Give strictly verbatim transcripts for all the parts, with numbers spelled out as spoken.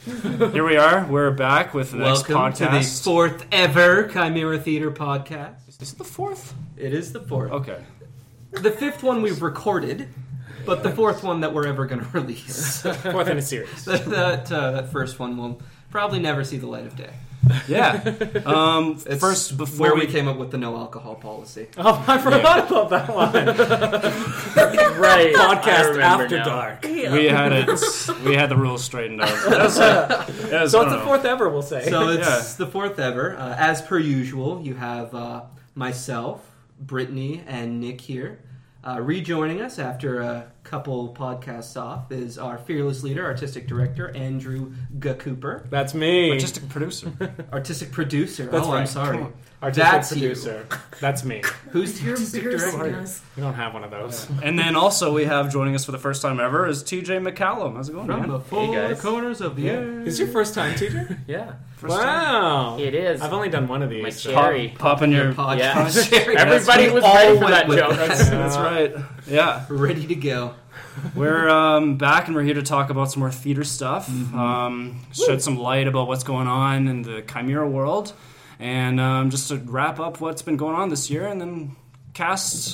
Here we are. We're back with the Welcome next podcast. to the fourth ever Chimera Theater podcast. Is it the fourth? It is the fourth. Okay. The fifth one we've recorded, but the fourth one that we're ever going to release. Fourth in a series. that that, uh, that first one will probably never see the light of day. Yeah. Um, It's first, before where we, we came up with the no alcohol policy. Oh, I forgot about that one. Right. Podcast After now. Dark. we had it, we had the rules straightened out. That was, uh, that was, So I it's don't the know. fourth ever, we'll say. So it's Yeah. the fourth ever. Uh, as per usual, you have uh, myself, Brittany, and Nick here. Uh, rejoining us after a couple podcasts off is our fearless leader, artistic director, Andrew G. Cooper. That's me. Artistic producer. Artistic producer. That's oh, I'm right. sorry. Come on. Artistic That's you. producer. That's me. Who's your artistic director? us. We don't have one of those. And then also we have joining us for the first time ever is T J McCallum. How's it going, From man? the four Hey, guys. corners of the earth. Is this your first time, teacher? Yeah. First time. Wow. It is. I've only done one of these. My so- cherry. Pop, popping your... Podcast. Yeah. Sherry. Everybody We was all ready for went that with joke. that. That's right. Yeah. Ready to go. We're um, back and we're here to talk about some more theater stuff. Mm-hmm. Um, shed some light about what's going on in the Chimera world. And um, just to wrap up what's been going on this year and then cast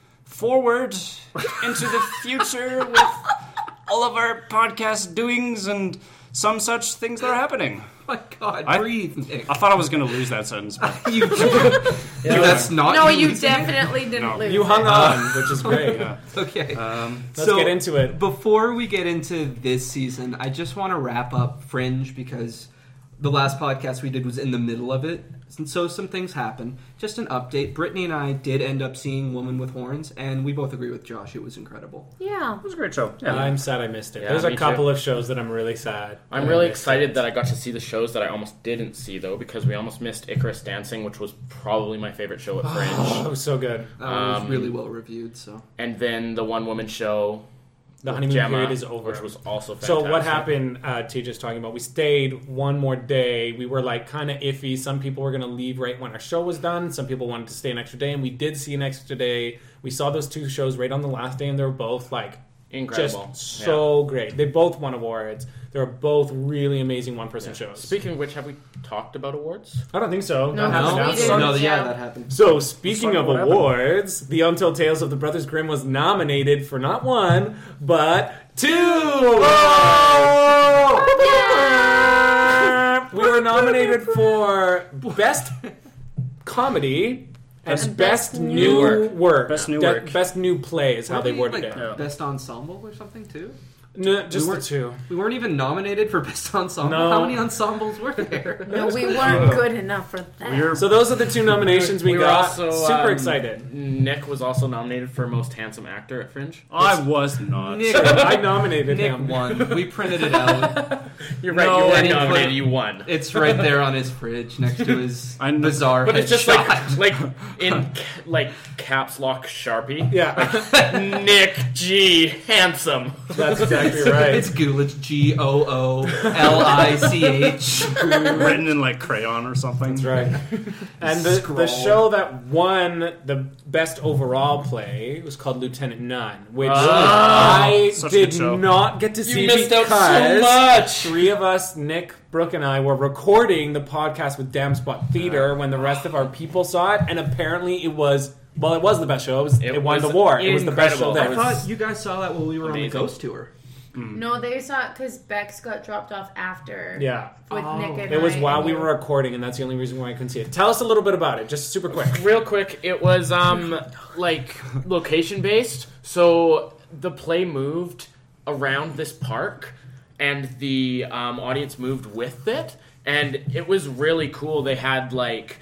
forward into the future with all of our podcast doings and some such things that are happening. Oh my God, I- breathe, Nick. I thought I was going to lose that sentence, but You, that's not No, you losing it? definitely didn't No. lose. You hung it. on, which is great. yeah. Okay. Um, Let's So- get into it. Before we get into this season, I just want to wrap up Fringe because the last podcast we did was in the middle of it. And so some things happened. Just an update. Brittany and I did end up seeing Woman with Horns, and we both agree with Josh. It was incredible. Yeah. it was a great show. Yeah. I'm sad I missed it. Yeah, There's a me couple too. of shows that I'm really sad. I'm that I really missed excited it. that I got to see the shows that I almost didn't see, though, because we almost missed Icarus Dancing, which was probably my favorite show at It Fringe. was so good. That one was Um, really well reviewed. So And then the one-woman show The with honeymoon Gemma, period is over. which was also So fantastic. what happened, uh, T just talking about, we stayed one more day. We were like kind of iffy. Some people were going to leave right when our show was done. Some people wanted to stay an extra day, and we did see an extra day. We saw those two shows right on the last day, and they were both like Incredible. just so great. They both won awards. They were both really amazing one-person Yeah. shows. Speaking of which, have we talked about awards? I don't think so. No, That happened we after. didn't. no, yeah, Yeah. that happened. So, speaking of What happened? awards, The Untold Tales of the Brothers Grimm was nominated for not one, but two! We were nominated for Best Comedy and And Best, Best New New Work. Work. Best New De- Work. Best New Play is how Weren't they we, worded like, it. Yeah. Best ensemble or something too. No, just we the weren't- two. We weren't even nominated for best ensemble. No. How many ensembles were there? No, we weren't good enough for that. We're- So those are the two nominations we, We were got. also, Super um, excited. Nick was also nominated for Most Handsome Actor at Fringe. I was not. Nick, I nominated Nick him. won. We printed it out. You're right, No, you I were didn't put- nominated, you won. It's right there on his fridge next to his I know- bizarre. But it's just headshot. like like in ca- like caps lock Sharpie. Yeah, Nick G handsome. that's exactly right. It's Gulich. G O O L I C H. Written in like crayon or something. That's right. And the, Scroll. the show that won the best overall play was called Lieutenant None, which Ah. I Such a good did show. not get to You see missed out because so much. three of us, Nick, Brooke, and I, were recording the podcast with Damn Spot Theater when the rest of our people saw it, and apparently it was. Well, it was the best show. It, was, it, It won was the award. It was the best show incredible. there. I It thought was you guys saw that while we were amazing. on the Ghost tour. No, they saw it because Bex got dropped off after. Yeah. With Oh. Nick and It was I while and we you. were recording, and that's the only reason why I couldn't see it. Tell us a little bit about it, just super quick. Real quick, it was um like location based. So the play moved around this park, and the um, audience moved with it, and it was really cool. They had like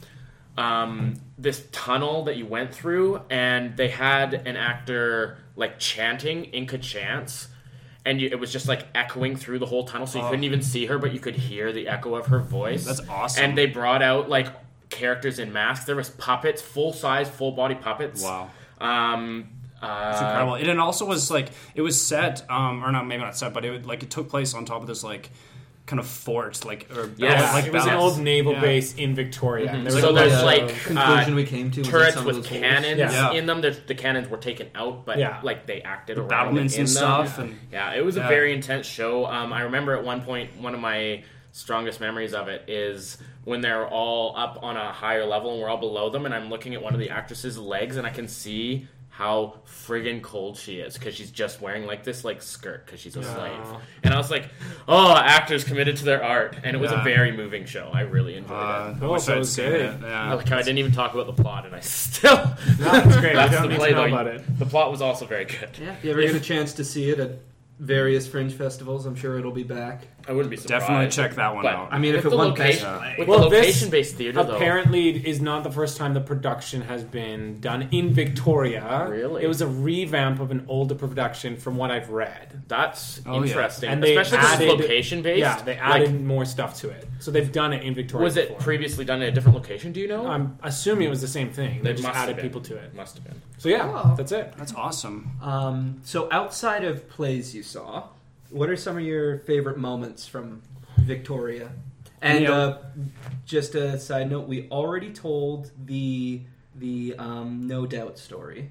um this tunnel that you went through, and they had an actor like chanting Inca chants. And you, it was just like echoing through the whole tunnel, so you Oh. couldn't even see her, but you could hear the echo of her voice. That's awesome. And they brought out like characters in masks. There was puppets, full size, full body puppets. Wow. Um, uh, It's incredible. And it also was like it was set, um, or not maybe not set, but it would, like it took place on top of this like kind of fort, like or Yes. like it was an balance. old naval Yeah. base in Victoria. Mhm. There was So a there's bunch like of- conclusion uh, we came to was that turrets some of with those holes- cannons Yeah. in them. There's, the cannons were taken out, but Yeah. like they acted around battlements in and them. stuff, and Yeah, it was Yeah. a very intense show. Um, I remember at one point, one of my strongest memories of it is when they're all up on a higher level and we're all below them, and I'm looking at one of the actresses' legs, and I can see how friggin' cold she is because she's just wearing like this like skirt because she's a slave. And I was like, oh, actors committed to their art, and it was Yeah. a very moving show. I really enjoyed uh, it. Oh, wish so I'd it was seen good. it. Yeah. Like, I didn't even talk about the plot, and I still. No, that's great. That's we don't the need play, to know though. about it. The plot was also very good. Yeah, if you ever get a chance to see it at various Fringe festivals, I'm sure it'll be back. I wouldn't be surprised. Definitely check that one But- out. I mean, if With it the won location, best, with Well, the this location-based theater, though. apparently is not the first time the production has been done in Victoria. Really? It was a revamp of an older production from what I've read. That's Oh, yeah. interesting, And they especially 'cause it's added- location-based. Yeah, they Like, added more stuff to it. So they've done it in Victoria was it before. previously done in a different location? Do you know? I'm assuming it was the same thing. They It just must have added been. people to it. Must have been. So yeah, Cool. that's it. That's awesome. Um, so outside of plays you saw, what are some of your favorite moments from Victoria? And Yeah. uh, just a side note, we already told the the um, No Doubt story,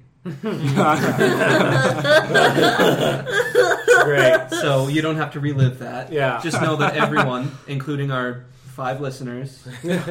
Great. so you don't have to relive that. Yeah. Just know that everyone, including our five listeners,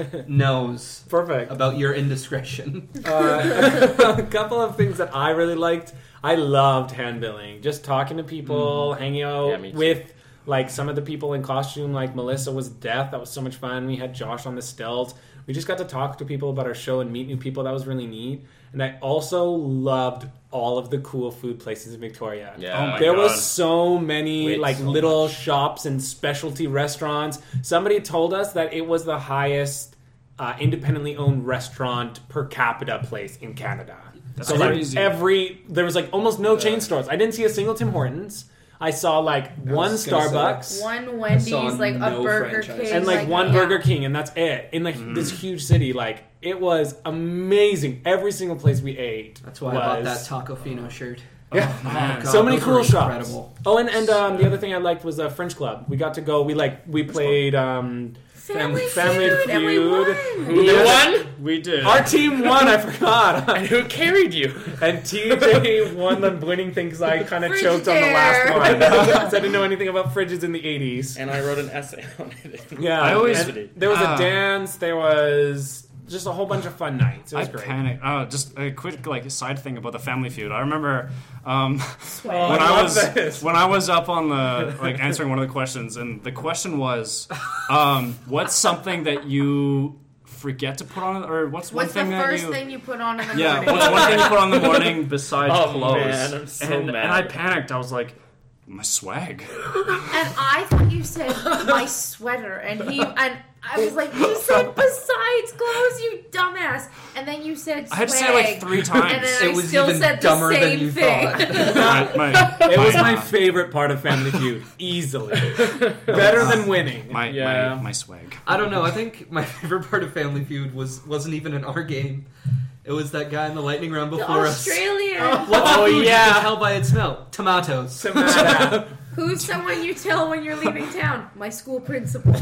knows Perfect. about your indiscretion. Uh, a couple of things that I really liked. I loved handbilling. Just talking to people, hanging out Yeah, me too. with like some of the people in costume. Like Melissa was Death. That was so much fun. We had Josh on the stilts. We just got to talk to people about our show and meet new people. That was really neat. And I also loved all of the cool food places in Victoria. Yeah. Oh my There God. was so many Wait, like so little shops and specialty restaurants. Somebody told us that it was the highest uh, independently owned restaurant per capita place in Canada. That's so like crazy. every there was like almost no chain stores. I didn't see a single Tim Hortons. I saw like one was gonna say, Starbucks One Wendy's, saw like a no Burger franchise. King, and like, one yeah. Burger King, and that's it. In like this huge city, like it was amazing. Every single place we ate. That's why was, I bought that Taco Fino shirt. Yeah. Man. God, so many those cool were shops. incredible. Oh, and and um, the other thing I liked was a French club. We got to go. We like we played um, Family, Family Feud, and we Feud. won. Who won? We did. our team won. I forgot. And who carried you? And T J won the winning thing because I kind of choked on the last Frigidaire. one. Because I didn't know anything about fridges in the eighties. And I wrote an essay on it. Yeah, I always- and there was Ah. a dance. There was just a whole bunch of fun nights. It I was great. panicked. Oh, just a quick like side thing about the Family Feud. I remember um, Oh, when I I, love was this. when I was up on the like answering one of the questions, and the question was, um, "What's something that you forget to put on, or what's one What's the thing that first you?" thing you put on in the Yeah, morning? what's one thing you put on in the morning besides Oh, clothes? man, I'm so and, mad. and I panicked. I was like, "My swag." And I thought you said my sweater, and he and I was like, you said besides clothes, you dumbass. And then you said swag. I had to say it like three times. And then It I was still even said the dumber than same you thing. thought. my, my, It was my, my uh, favorite part of Family Feud, easily. Better than winning. my, Yeah. my my swag. I don't know. I think my favorite part of Family Feud was wasn't even in our game. It was that guy in the lightning round The before us. Australian. What's Oh, the food? yeah. You can tell by its smell. Tomatoes. Tomato. Who's someone you tell when you're leaving town? My school principal.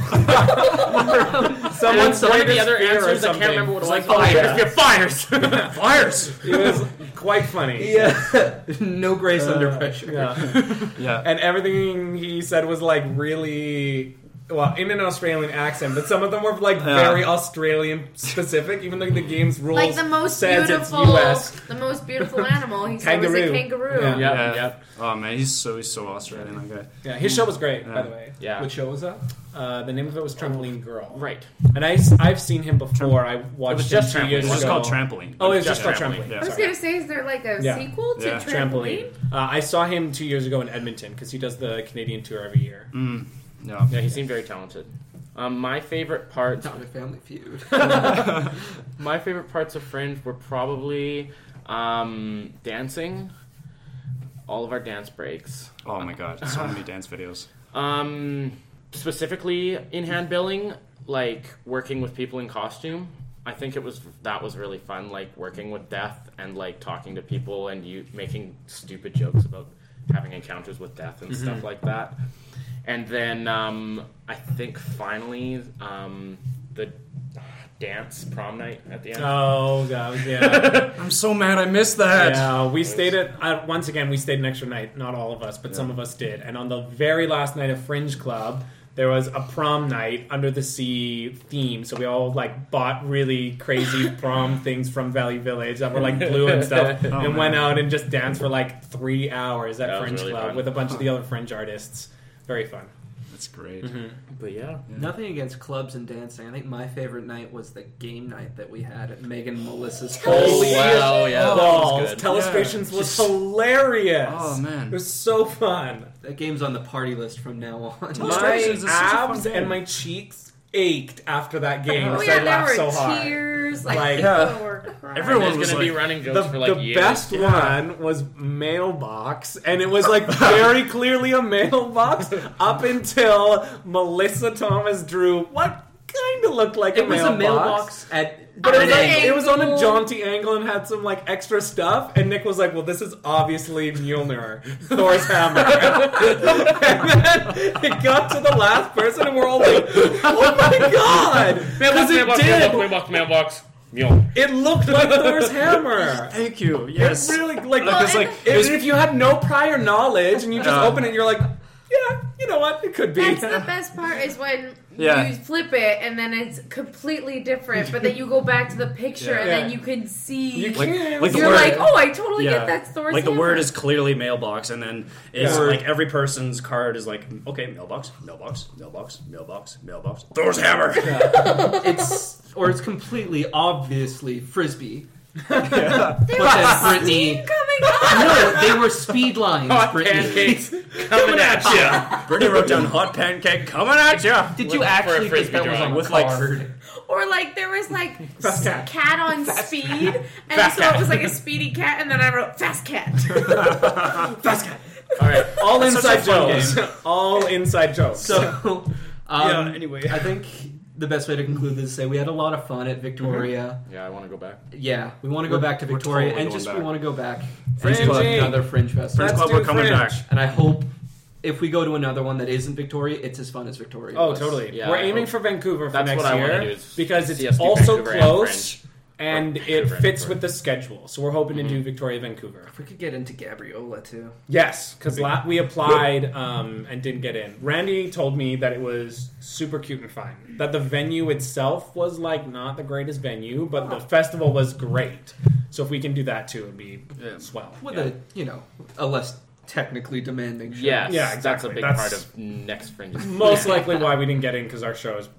Someone's One of the greatest other fear or answers, I something. can't remember what it was. It's Oh, like, yeah. If fires. Fires. It was quite funny. Yeah. No grace under Uh, pressure. Yeah. Yeah. And everything he said was like really, well, in an Australian accent, but some of them were like Yeah. very Australian specific, even though the game's rules Like the most says beautiful, it's U S. the most beautiful animal. He said was Kangaroo. a kangaroo. Yeah. Yeah, yeah. Oh man, he's so he's so Australian. That guy. Yeah, his show was great, by Yeah. the way. Yeah. What show was that? Uh, the name of it was Trampoline Girl. Right. And I, have seen him before. I watched was him just two Trampoline. years It's just ago. called Trampoline. Oh, it's Just just called Trampoline. Trampoline. I was Yeah. gonna say, is there like a Yeah. sequel to Yeah. Trampoline? Uh, I saw him two years ago in Edmonton because he does the Canadian tour every year. Mm. Yeah. Yeah, he seemed very talented. Um, my favorite parts, Not a Family Feud. my favorite parts of Fringe were probably um, dancing. All of our dance breaks. Oh my god, so many dance videos. Um, specifically in hand billing, like working with people in costume. I think it was that was really fun, like working with death and like talking to people and you making stupid jokes about having encounters with death and stuff like that. and then um, I think finally um, the dance prom night at the end. Oh god, yeah. I'm so mad I missed that. Yeah, we stayed at uh, once again. We stayed an extra night. Not all of us, but some of us did. And on the very last night of Fringe Club, there was a prom night under the sea theme. So we all like bought really crazy prom things from Valley Village that were like blue and stuff, Oh, and man. went out and just danced for like three hours at That was Fringe really Club fun. with a bunch of the other Fringe artists. Very fun. That's great. But yeah. Nothing against clubs and dancing. I think my favorite night was the game night that we had at Megan and Melissa's. Oh, wow, yeah, that was balls! good. Telestrations was hilarious. Oh, man. it was so fun. That game's on the party list from now on. Telestrations My is such a fun abs game. and my cheeks ached after that game. Oh because yeah, I there laughed were so hard. tears. Like, Like, people yeah. were crying. Everyone There's was going to be like- running jokes The, for like the years. best one was Mailbox, and it was like very clearly a mailbox up until Melissa Thomas drew what kind of looked like It a was mailbox. a mailbox at. But it was, On like, an it was on a angle. jaunty angle and had some like extra stuff. And Nick was like, "Well, this is obviously Mjolnir, Thor's hammer." And then it got to the last person, and we're all like, "Oh my god!" Because Mailbox, it mailbox, did. mailbox, mailbox, mailbox. Mjolnir. It looked like Thor's hammer. Thank you. Yes. It really like Well, because like and- it was, if you had no prior knowledge and you just Uh, open it, and you're like, "Yeah, you know what? It could be." That's the best part is when Yeah. you flip it and then it's completely different, but then you go back to the picture Yeah. and Yeah. then you can see. You Like- can't. like the You're word- like, oh, I totally Yeah. get that's Thor's Like the hammer. word is clearly mailbox, and then it's Yeah. like every person's card is like, okay, mailbox, mailbox, mailbox, mailbox, mailbox. Thor's hammer. It's or it's completely obviously frisbee. There But was then Brittany. steam coming on. No, they were speed lines. Hot Brittany. pancakes coming at you. Brittany wrote down hot pancake coming at ya. Did With- you for a actually think frisbee that was drawing. on With, like, card? Or like there was like Fast cat. cat on speed, and Fast so cat. it was like a speedy cat, and then I wrote fast cat. Fast cat. All right. All That's inside such a fun jokes. All inside jokes. So, um, Yeah, anyway. I think the best way to conclude this is say we had a lot of fun at Victoria. Yeah, I want to go back. Yeah, we want to go We're- back to we're Victoria, totally and going just we back. want to go back Fringe. to another Fringe Festival. Fringe Let's Club, do we're coming Fringe. back. And I hope if we go to another one that isn't Victoria, it's as fun as Victoria. Oh, was. totally. Yeah, We're I aiming hope- for Vancouver for That's next what I year wanna do is because see it's us do also Vancouver and close Fringe. and Or it Vancouver and fits Fringe. with the schedule. So we're hoping to do Victoria, Vancouver. If we could get into Gabriola too. Yes, because la- we applied um, and didn't get in. Randy told me that it was super cute and fun. That the venue itself was like not the greatest venue, but the festival was great. So if we can do that too, it'd be Yeah. swell. With Yeah. a you know a less technically demanding show. Yes, Yeah, that's exactly. a big That's- part of next Fringe. Most likely why we didn't get in because our show is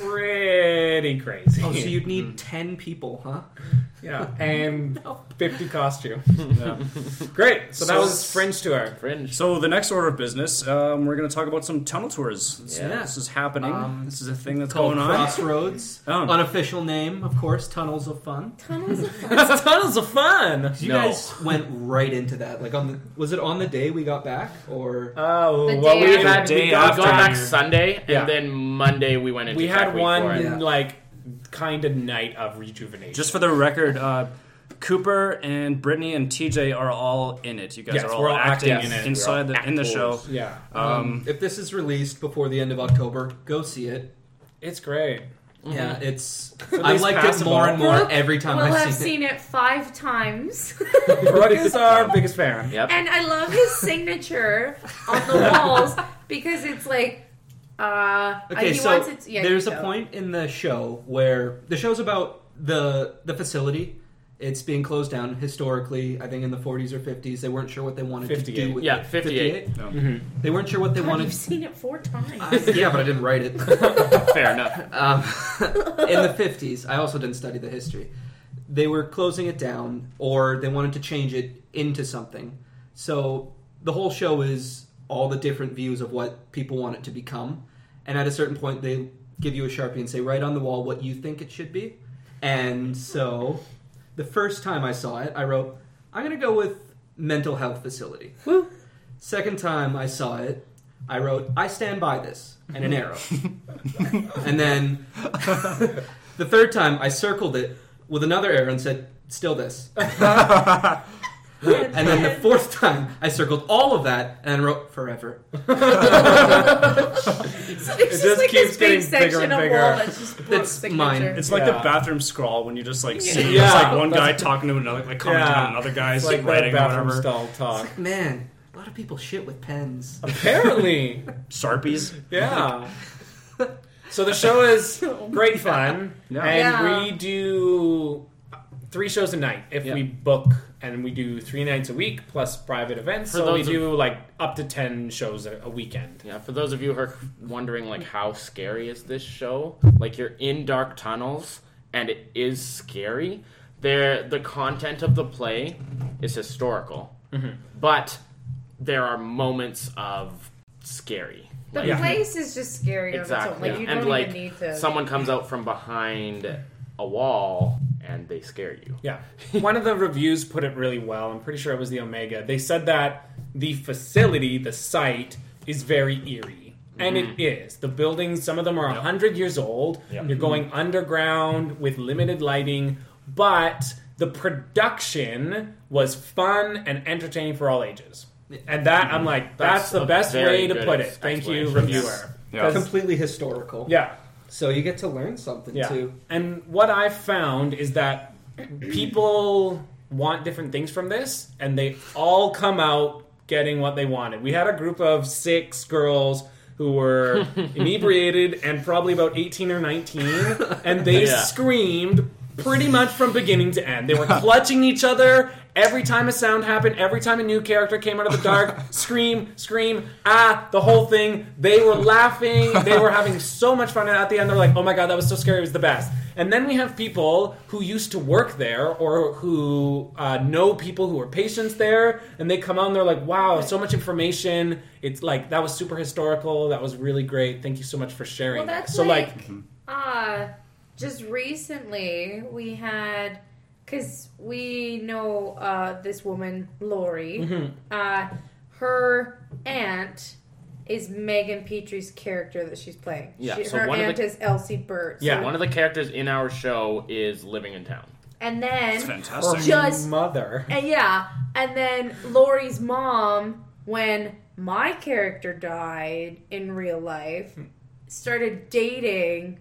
pretty crazy. Oh, so you'd need ten people, huh? Yeah, and fifty costumes. Yeah. Great. So that So- was Fringe tour. Fringe. So the next order of business, um, we're going to talk about some tunnel tours. This, Yeah. this is happening. Um, this is a thing that's Called going on. Crossroads. Oh. Unofficial name, of course, Tunnels of Fun. Tunnels of fun. It's tons of fun. You No. guys went right into that. Like on the was it on the day we got back or Oh, The well, day we after. had Day we We got after. got back. back Sunday, and Yeah. then Monday we went into We Tech had Week one for it. Yeah. like kind of night of rejuvenation. Just for the record, uh, Cooper and Brittany and T J are all in it. You guys Yes, are all we're all acting acting in in it. inside We're the all in the actors. show. yeah, Um, if this is released before the end of October, go see it. it's great. Yeah, it's At I least liked passable. it more and more Brooke every time will I've have seen, seen it five times. Brody is our biggest fan. Yep. And I love his signature on the walls because it's like, uh, it. Okay, he so wants it. Yeah, there's you a go. point in the show where the show's about the the facility. It's being closed down historically. I think in the forties or fifties, they weren't sure what they wanted to do fifty-eight. with Yeah, it. fifty-eight. no. They weren't sure what they God, wanted. you've seen it four times. Uh, yeah, but I didn't write it. Fair enough. Um, in the fifties, I also didn't study the history. They were closing it down, or they wanted to change it into something. So the whole show is all the different views of what people want it to become. And at a certain point, they give you a Sharpie and say, write on the wall what you think it should be. And so the first time I saw it, I wrote, I'm going to go with mental health facility. Woo. Second time I saw it, I wrote, I stand by this, and an arrow. And then the third time I circled it with another arrow and said, still this. And then the fourth time, I circled all of that and wrote forever. So there's It just, just like keeps this big getting bigger section and of bigger. wall that's just Brooke's That's signature. mine. It's like Yeah. the bathroom scrawl when you just like see Yeah. it's like one guy talking to another, like commenting Yeah. on another guy's It's like writing that or bathroom whatever. stall talk. Man, a lot of people shit with pens. Apparently. Sharpies. Yeah. So the show is great fun, Yeah. and Yeah. we do three shows a night if Yeah. we book, and we do three nights a week plus private events. For so we those of- do like up to ten shows a, a weekend. Yeah, for those of you who are wondering, like, how scary is this show? Like, you're in dark tunnels, and it is scary. There, the content of the play is historical, but there are moments of scary. The Yeah. place is just scary on its own. Exactly. Like, you and don't like, even need to. someone comes out from behind a wall, and they scare you. Yeah. One of the reviews put it really well. I'm pretty sure it was the Omega. They said that the facility, the site, is very eerie. And it is. The buildings, some of them are one hundred years old. Yep. You're going underground with limited lighting, but the production was fun and entertaining for all ages. And that, I'm like, that's, That's the a best very way to good put it. Thank you, explanation. reviewer. Yeah. 'Cause- Completely historical. yeah. So you get to learn something Yeah. too. And what I've found is that people want different things from this, and they all come out getting what they wanted. We had a group of six girls who were inebriated and probably about eighteen or nineteen, and they Yeah. screamed pretty much from beginning to end. They were clutching each other every time a sound happened, every time a new character came out of the dark. Scream, scream, ah, the whole thing. They were laughing. They were having so much fun. And at the end, they're like, oh my god, that was so scary. It was the best. And then we have people who used to work there or who uh, know people who are patients there, and they come out and they're like, wow, so much information. It's like, that was super historical. That was really great. Thank you so much for sharing. Well, that's so, like, like uh, just recently we had, because we know uh, this woman, Lori. Mm-hmm. Uh, her aunt is Megan Petrie's character that she's playing. Yeah, She, so her one of aunt the- is Elsie Burt. So- Yeah. One of the characters in our show is living in town. And then It's fantastic. Just- mother. And yeah, and then Lori's mom, when my character died in real life, started dating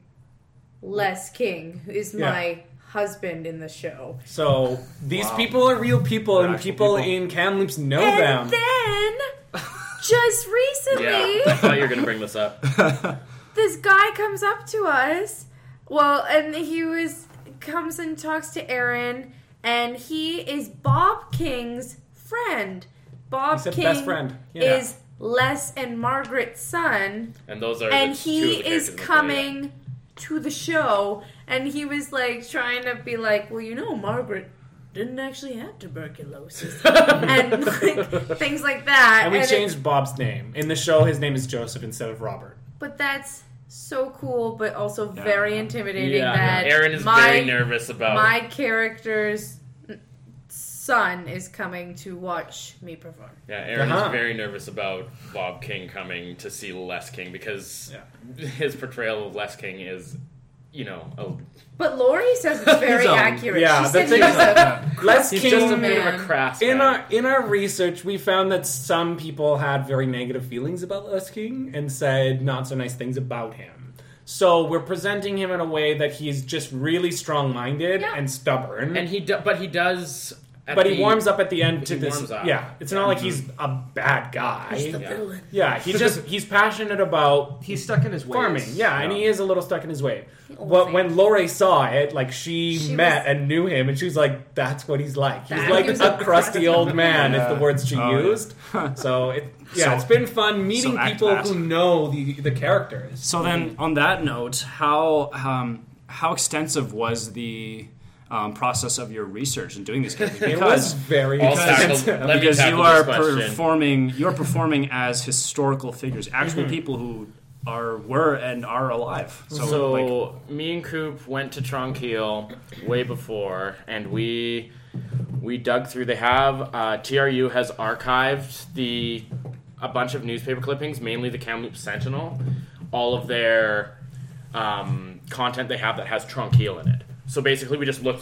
Les King, who is Yeah. my husband in the show. So these Wow. people are real people, They're and actual people, people. in Kamloops know and them. then, just recently, Yeah, I thought you were going to bring this up. this guy comes up to us. Well, and he was comes and talks to Aaron, and he is Bob King's friend. Bob He said King best friend. Yeah. is Les and Margaret's son, And those are and the two he of the is characters in the play, coming to the show, and he was like trying to be like, well, you know, Margaret didn't actually have tuberculosis, and like, things like that. and we it- changed Bob's name. In the show, his name is Joseph instead of Robert. but that's so cool, but also very intimidating. Yeah, that Aaron is my, very nervous about. My character's son is coming to watch me perform. Yeah, Aaron Uh-huh. is very nervous about Bob King coming to see Les King because his portrayal of Les King is, you know, a, But Lori says it's very He's, um, accurate. yeah, she the said thing he was is- a Les he's King. just a bit of a man. crass in guy. our in our research, we found that some people had very negative feelings about Les King and said not so nice things about him. So we're presenting him in a way that he's just really strong-minded Yeah. and stubborn. and he do, but he does. at but he the- warms up at the end to he this. warms up. Yeah, it's not like he's a bad guy. He's the Yeah. villain. Yeah, he just he's passionate about He's stuck in his ways. farming. Yeah, and he is a little stuck in his way. always But is. when Lori saw it, like she, She met was- and knew him, and she was like, "That's what he's like. He's That- like he was a a crusty old man." Is the Yeah. words she Oh, yeah. used. So it, yeah, So- it's been fun meeting so act people that. who know the the characters. So then, on that note, how um, how extensive was the um, process of your research in doing these characters? It was very I'll expensive. tackle- let me because tackle you are this question. performing, you are performing as historical figures, actual Mm-hmm. people who are were and are alive. So, So, like, me and Coop went to Tronquil way before, and we we dug through. They have uh, T R U has archived the a bunch of newspaper clippings, mainly the Kamloops Sentinel, all of their um, content they have that has Tronquil in it. So basically, we just looked through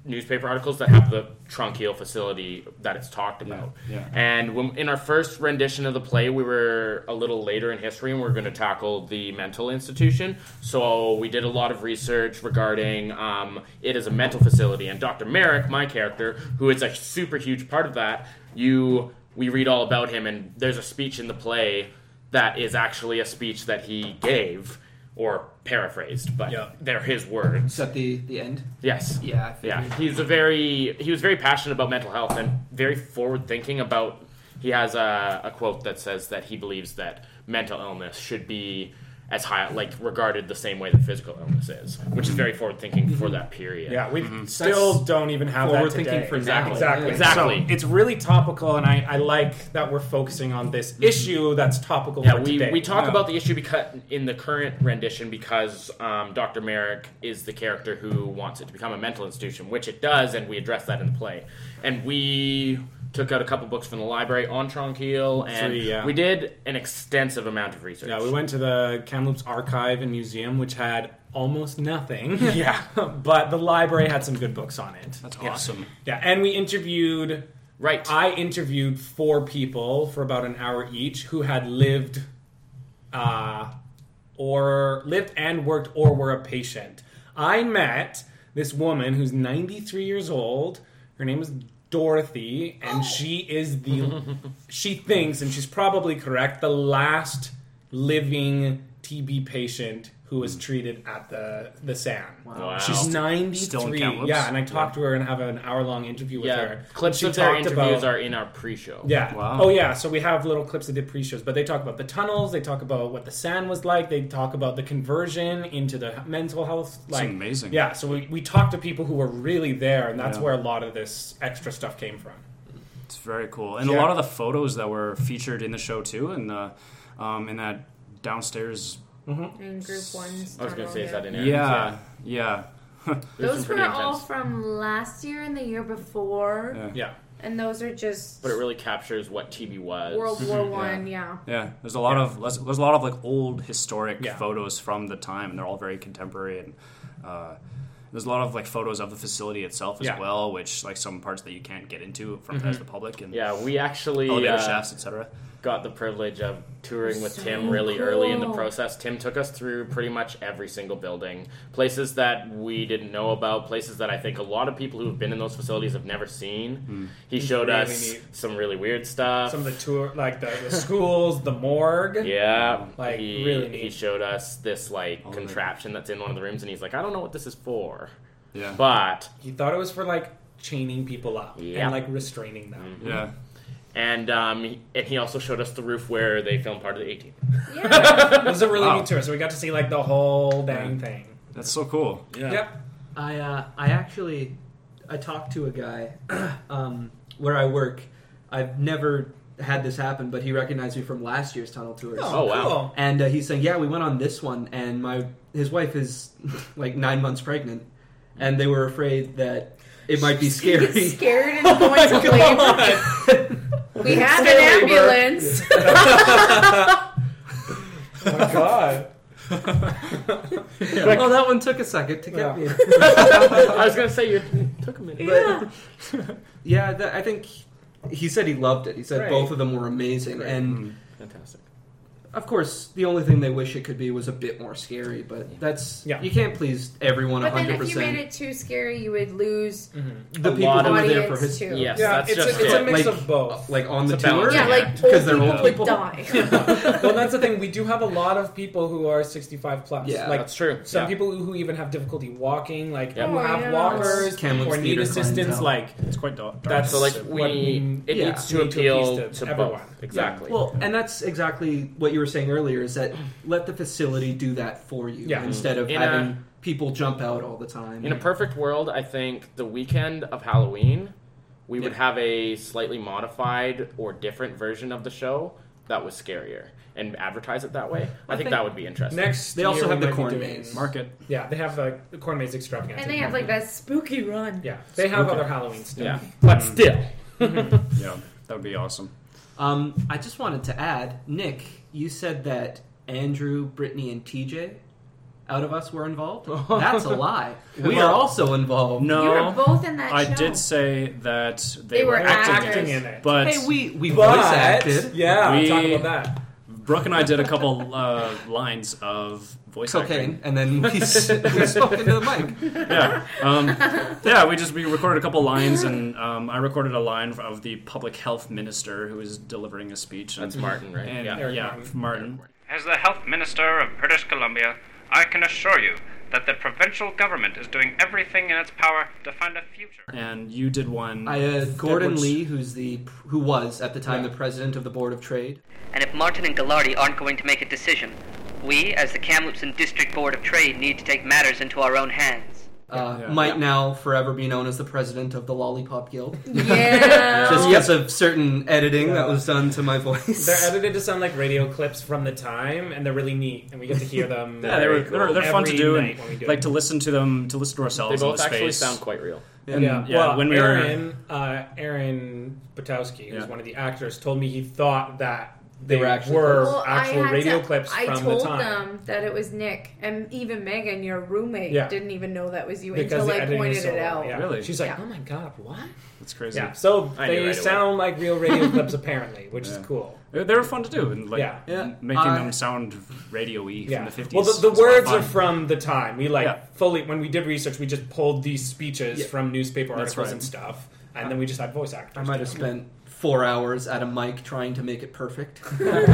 newspaper articles that have the Tronquil facility that it's talked about. Yeah, yeah. And when, in our first rendition of the play, we were a little later in history and we are going to tackle the mental institution. So we did a lot of research regarding um, it as a mental facility. And Doctor Merrick, my character, who is a super huge part of that, you we read all about him, and there's a speech in the play that is actually a speech that he gave, or paraphrased, but Yeah. they're his words. Is that the, the end? Yes. Yeah. I Yeah, figured. he's a very he was very passionate about mental health and very forward thinking about. He has a, a quote that says that he believes that mental illness should be as high, like regarded the same way that physical illness is, which is very forward thinking for that period. Yeah, we still That's don't even have that forward today. thinking for Exactly. now. Exactly. Yeah. Exactly. So it's really topical, and I, I like that we're focusing on this issue that's topical Yeah, for we, today. we talk Yeah. about the issue because in the current rendition because um, Doctor Merrick is the character who wants it to become a mental institution, which it does, and we address that in the play. And we took out a couple books from the library on Tronquil, and Three, yeah. we did an extensive amount of research. Yeah, we went to the Kamloops Archive and Museum, which had almost nothing. Yeah. But the library had some good books on it. That's Yeah. awesome. Yeah, and we interviewed... Right. I interviewed four people for about an hour each who had lived uh, or lived and worked or were a patient. I met this woman who's ninety-three years old. Her name is Dorothy, and she is the, she thinks, and she's probably correct, the last living T B patient who was treated at the the S A N. Wow. She's ninety-three. Still in Kamloops? Yeah, and I talked to her and have an hour-long interview with yeah, her. clips She of their talked interviews about- are in our pre-show. Yeah. Wow. Oh, yeah. So we have little clips that did pre-shows, but they talk about the tunnels. They talk about what the S A N was like. They talk about the conversion into the mental health. Like, amazing. Yeah. So we, we talked to people who were really there, and that's Yeah. where a lot of this extra stuff came from. It's very cool, and Yeah. a lot of the photos that were featured in the show too, and the um, in that downstairs. In group one. I was going to say, is that in there? Yeah, yeah, There's Those some pretty were all intense- from last year and the year before, yeah, Yeah. and those are just But it really captures what T B was. World War One. Yeah. yeah. There's a lot of there's, there's a lot of like old historic Yeah. photos from the time, and they're all very contemporary. And uh, there's a lot of like photos of the facility itself as Yeah. well, which like some parts that you can't get into from Mm-hmm. as the public and Yeah, we actually elevator uh, shafts, et cetera. got the privilege of touring with So Tim really early in the cool. process. Tim took us through pretty much every single building, places that we didn't know about, places that I think a lot of people who have been in those facilities have never seen. He showed really us neat. some really weird stuff. Some of the tour, like the, the schools, the morgue. yeah, Like, he, really neat. he showed us this like Oh, contraption that's in one of the rooms, and he's like, I don't know what this is for, Yeah, but He thought it was for like chaining people up Yeah. and like restraining them. yeah. and um, he- and he also showed us the roof where they filmed part of the A-Team. Yeah. It was a really Wow. neat tour, so we got to see like the whole dang thing. That's so cool. Yeah. Yep. I uh, I actually I talked to a guy um, where I work. I've never had this happen, but he recognized me from last year's tunnel tours. Oh, wow. cool. And uh, he's saying, "Yeah, we went on this one, and my his wife is like nine months pregnant, and they were afraid that it might be scary." Get scared and going to labor. We have an ambulance. Oh my god. Oh, that one took a second to get Yeah. me. I was gonna say you took a minute. Yeah. Yeah, that, I think he said he loved it. He said Great. both of them were amazing, Great. and Fantastic. of course, the only thing they wish it could be was a bit more scary. But that's Yeah. you can't please everyone But one then hundred if you made percent. it too scary, you would lose The A people lot who of were there for audience his, too. Yes, Yeah, that's it's, just a, it's it. a mix Like- of both. like on the It's a balance. tour. Yeah, like because old they're people old would people. die. Well, that's the thing. We do have a lot of people who are sixty-five plus. Yeah, like That's true. some Yeah. people who even have difficulty walking, like Yeah. who Oh, have yeah. walkers Kamloops or need theater assistance. clientele. Like It's quite dark. that's So like what we, it yeah, needs to need to appeal appeal to to, everyone. both. Exactly. Well, and that's exactly what you were saying earlier. Is that let the facility do that for you Yeah. instead of In a- having people jump out all the time. In a perfect world, I think the weekend of Halloween, we would Yeah. have a slightly modified or different version of the show that was scarier and advertise it that way. I, I think, think that would be interesting. next. They also year have we the might be corn doing- maze. Market. Yeah, they have like the corn maze extravaganza. And they have like that spooky run. Yeah, they have Spooky. other Halloween stuff. Yeah, but still, Yeah, that would be awesome. Um, I just wanted to add, Nick, you said that Andrew, Brittany, and T J out of us were involved. That's a lie. We are also involved. No, You were both in that I show. did say that they, They were acting, actors. acting in it. but Hey, we we But, voice acted. yeah, We- talk about that. Brooke and I did a couple uh, lines of voice Cocaine, acting. and then we, s- we spoke into the mic. Yeah, um, yeah. We just we recorded a couple lines, and um, I recorded a line of the public health minister who was delivering a speech. And, That's Martin, right? And, Yeah. yeah, Eric yeah, Martin. Martin. As the Health Minister of British Columbia, I can assure you that the provincial government is doing everything in its power to find a future. And you did one. I had Gordon which- Lee, who's the who was at the time Yeah. the president of the Board of Trade. And if Martin and Gallardi aren't going to make a decision, we, as the Kamloops and District Board of Trade, need to take matters into our own hands. Uh, Yeah. might Yeah. now forever be known as the president of the Lollipop Guild. Yeah. Just because of certain editing that was done to my voice. They're edited to sound like radio clips from the time, and they're really neat, and we get to hear them. Yeah, they were, very they're, cool they're fun to every do, night and when we do like it. to listen to them, to listen to They ourselves. both in the actually space. sound quite real. And, yeah, yeah, well, when we were- Aaron, uh, Aaron Butowski, who's Yeah. one of the actors, told me he thought that they, They were actually were Well, I actual had radio to- clips I from told the time. them that it was Nick, and even Megan, your roommate, Yeah. didn't even know that was you Because until the I editing pointed is so it well, out. yeah. Really? She's like, Yeah. "Oh my god, what?" It's crazy. Yeah, so I knew they right away. sound like real radio clips apparently, which is Yeah. cool. They, they were fun to do, and like Yeah. Yeah. making I- them sound radio-y Yeah. from the fifties. Well, the, the was a lot of words fun. are from the time. We like Yeah. fully when we did research, we just pulled these speeches Yeah. from newspaper That's articles right. and stuff, and then we just had voice actors. I might have do it. spent four hours at a mic trying to make it perfect.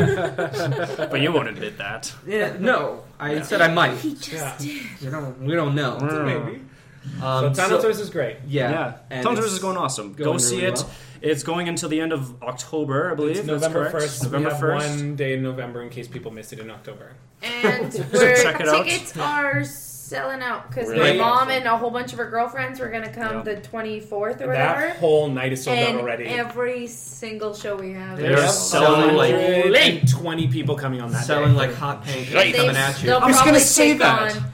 But you won't admit that. Yeah, no, I said I might. Yeah, We don't, we don't know. maybe. Um, So Tunnel Twist is great. yeah, Yeah, and Tunnel it's Twist is going awesome. Go going see really it. well. It's going until the end of October, I believe. It's That's November correct. first. November we have first. one day in November in case people missed it in October. And we're, Check it out. tickets are selling out because Really? my mom and a whole bunch of her girlfriends were going to come Yeah. the twenty-fourth or whatever. That whole night is sold and out already. every single show we have. They're There's selling like- one hundred twenty people coming on that selling day. like hot pancakes Right. coming They- at you. they'll I was gonna probably say take that. on-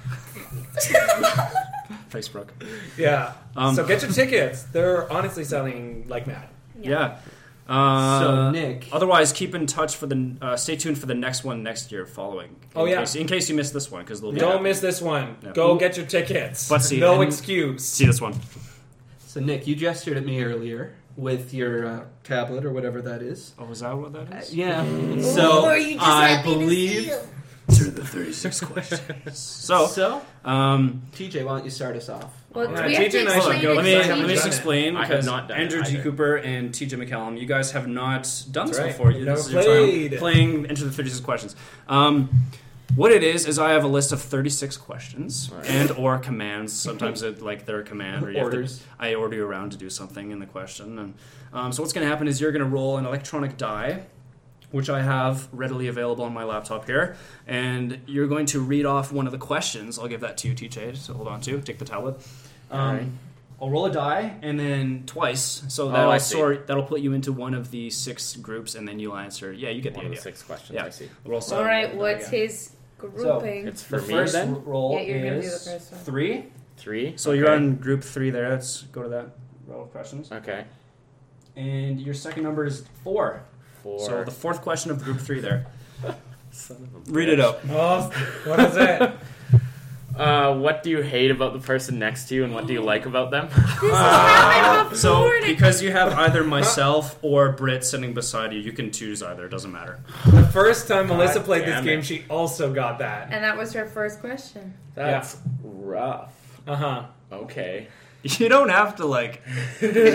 Facebook. Yeah. Um, so get your tickets. They're honestly selling like mad. Yeah. Uh, So, Nick- Otherwise, keep in touch for the. Uh, stay tuned for the next one next year following. In Oh, yeah. Case, in case you missed this one, because they'll be. Don't miss this one. Yeah. Go get your tickets. But see, no and- excuse. See this one. So, Nick, you gestured at me earlier with your uh, tablet or whatever that is. Oh, is that what that is? Yeah. So, Or you just I happy to see believe. you. Through the thirty-six questions. So, So, um, T J, why don't you start us off? Well, Yeah, we have T J to and I should explain go it let to me Because let me T just J. explain I have because not done it Andrew G. either. Cooper and T J McCallum, you guys have not done That's this right. before. We've This never is your time played. playing Enter the thirty-six questions. Um, what it is is I have a list of thirty-six questions Right. and or commands. Sometimes it like they're a command or you have to- Orders. I order you around to do something in the question. And um, so what's going to happen is you're going to roll an electronic die, which I have readily available on my laptop here, and you're going to read off one of the questions. I'll give that to you, T J, to hold on to. Take the tablet. Um, Alright. I'll roll a die, and then twice. So Oh, that'll I see. sort. That'll put you into one of the six groups, and then you'll answer. Yeah, you get the One of the idea. six questions, Yeah. I see. Roll All seven. right, what's Yeah. his grouping? It's for the me first then? roll Yeah, you're gonna do is the first one. three. Three. So okay. you're on group three there. Let's go to that row of questions. Okay. And your second number is four. Four. So the fourth question of group three there. Son of a Read it bitch. out. Oh, what is it? Uh, what do you hate about the person next to you, and what do you like about them? This has happened before. So Nick. because you have either myself or Britt sitting beside you, you can choose either. It doesn't matter. The first time Melissa God played this damn game, it. she also got that. and that was her first question. That's rough. Uh huh. Okay. You don't have to like. You can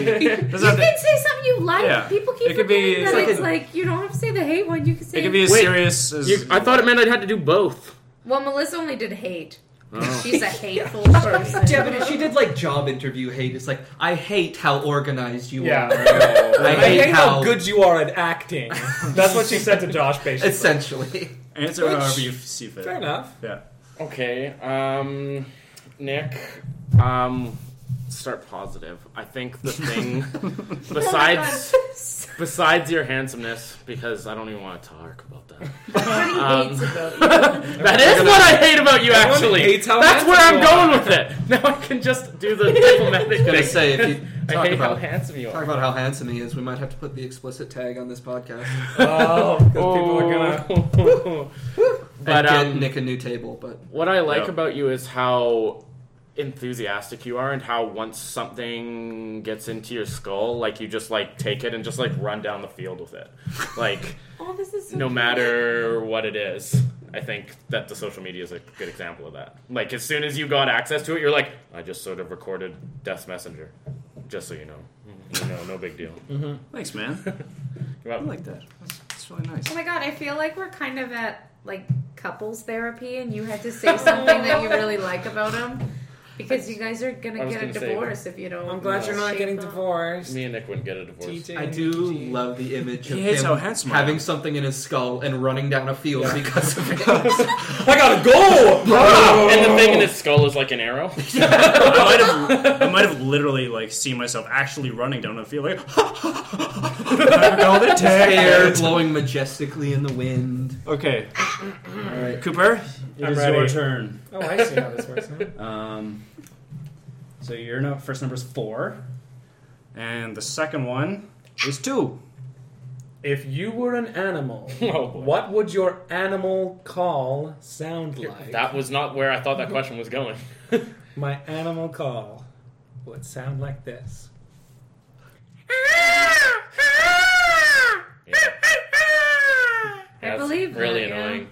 say something you like. Yeah. People keep It could be- forgetting that it's it's like like, you don't have to say the hate one. You can say It could be as Wait, serious as. You, I thought it meant I'd had to do both. Well, Melissa only did hate. Oh. She's a hateful person. Yeah, but if she did like job interview hate, it's like, I hate how organized you Yeah. are. I I hate, hate how how good you are at acting. That's what she said to Josh, basically. essentially. Answer Which- however you see fit. Fair enough. Yeah. Okay. Um, Nick. Um, start positive. I think the thing besides besides your handsomeness, because I don't even want to talk about that. Everybody Um, hates about you. That is what I hate about you. Everyone Actually, hates how that's where I'm handsome you going are. with it. Now I can just do the diplomatic I was gonna thing. say, if you I talk hate how about handsome you talk are. about how handsome he is, we might have to put the explicit tag on this podcast. Oh, because people are gonna. But I'd get um, Nick a new table, but what I like Yep. about you is how enthusiastic you are, and how once something gets into your skull, like you just like take it and just like run down the field with it, like Oh, this is so no cute. matter what it is. I think that the social media is a good example of that. Like as soon as you got access to it, you're like, I just sort of recorded Death's Messenger, just so you know. You know, no big deal. Thanks, man. You're I welcome. like that. That's, that's really nice. Oh my god, I feel like we're kind of at like couples therapy, and you had to say something that you really like about him. Because you guys are gonna I was get a gonna say- divorce if you don't. I'm glad you're not shape getting them. divorced. Me and Nick wouldn't get a divorce. T J I and do G G. love the image of He hates him how handsome I am. having something in his skull and running down a field because of it. I gotta go! And the thing in his skull is like an arrow. I might have, I might have literally like seen myself actually running down the field, like, All the hair blowing majestically in the wind. okay, All right. Cooper, it I'm is ready. your turn. Oh, I see how this works now. Um, so your no, first number is four, and the second one is two. If you were an animal, Oh, boy. what would your animal call sound like? That was not where I thought that question was going. My animal call would sound like this. Yeah. I That's believe that, really yeah. annoying.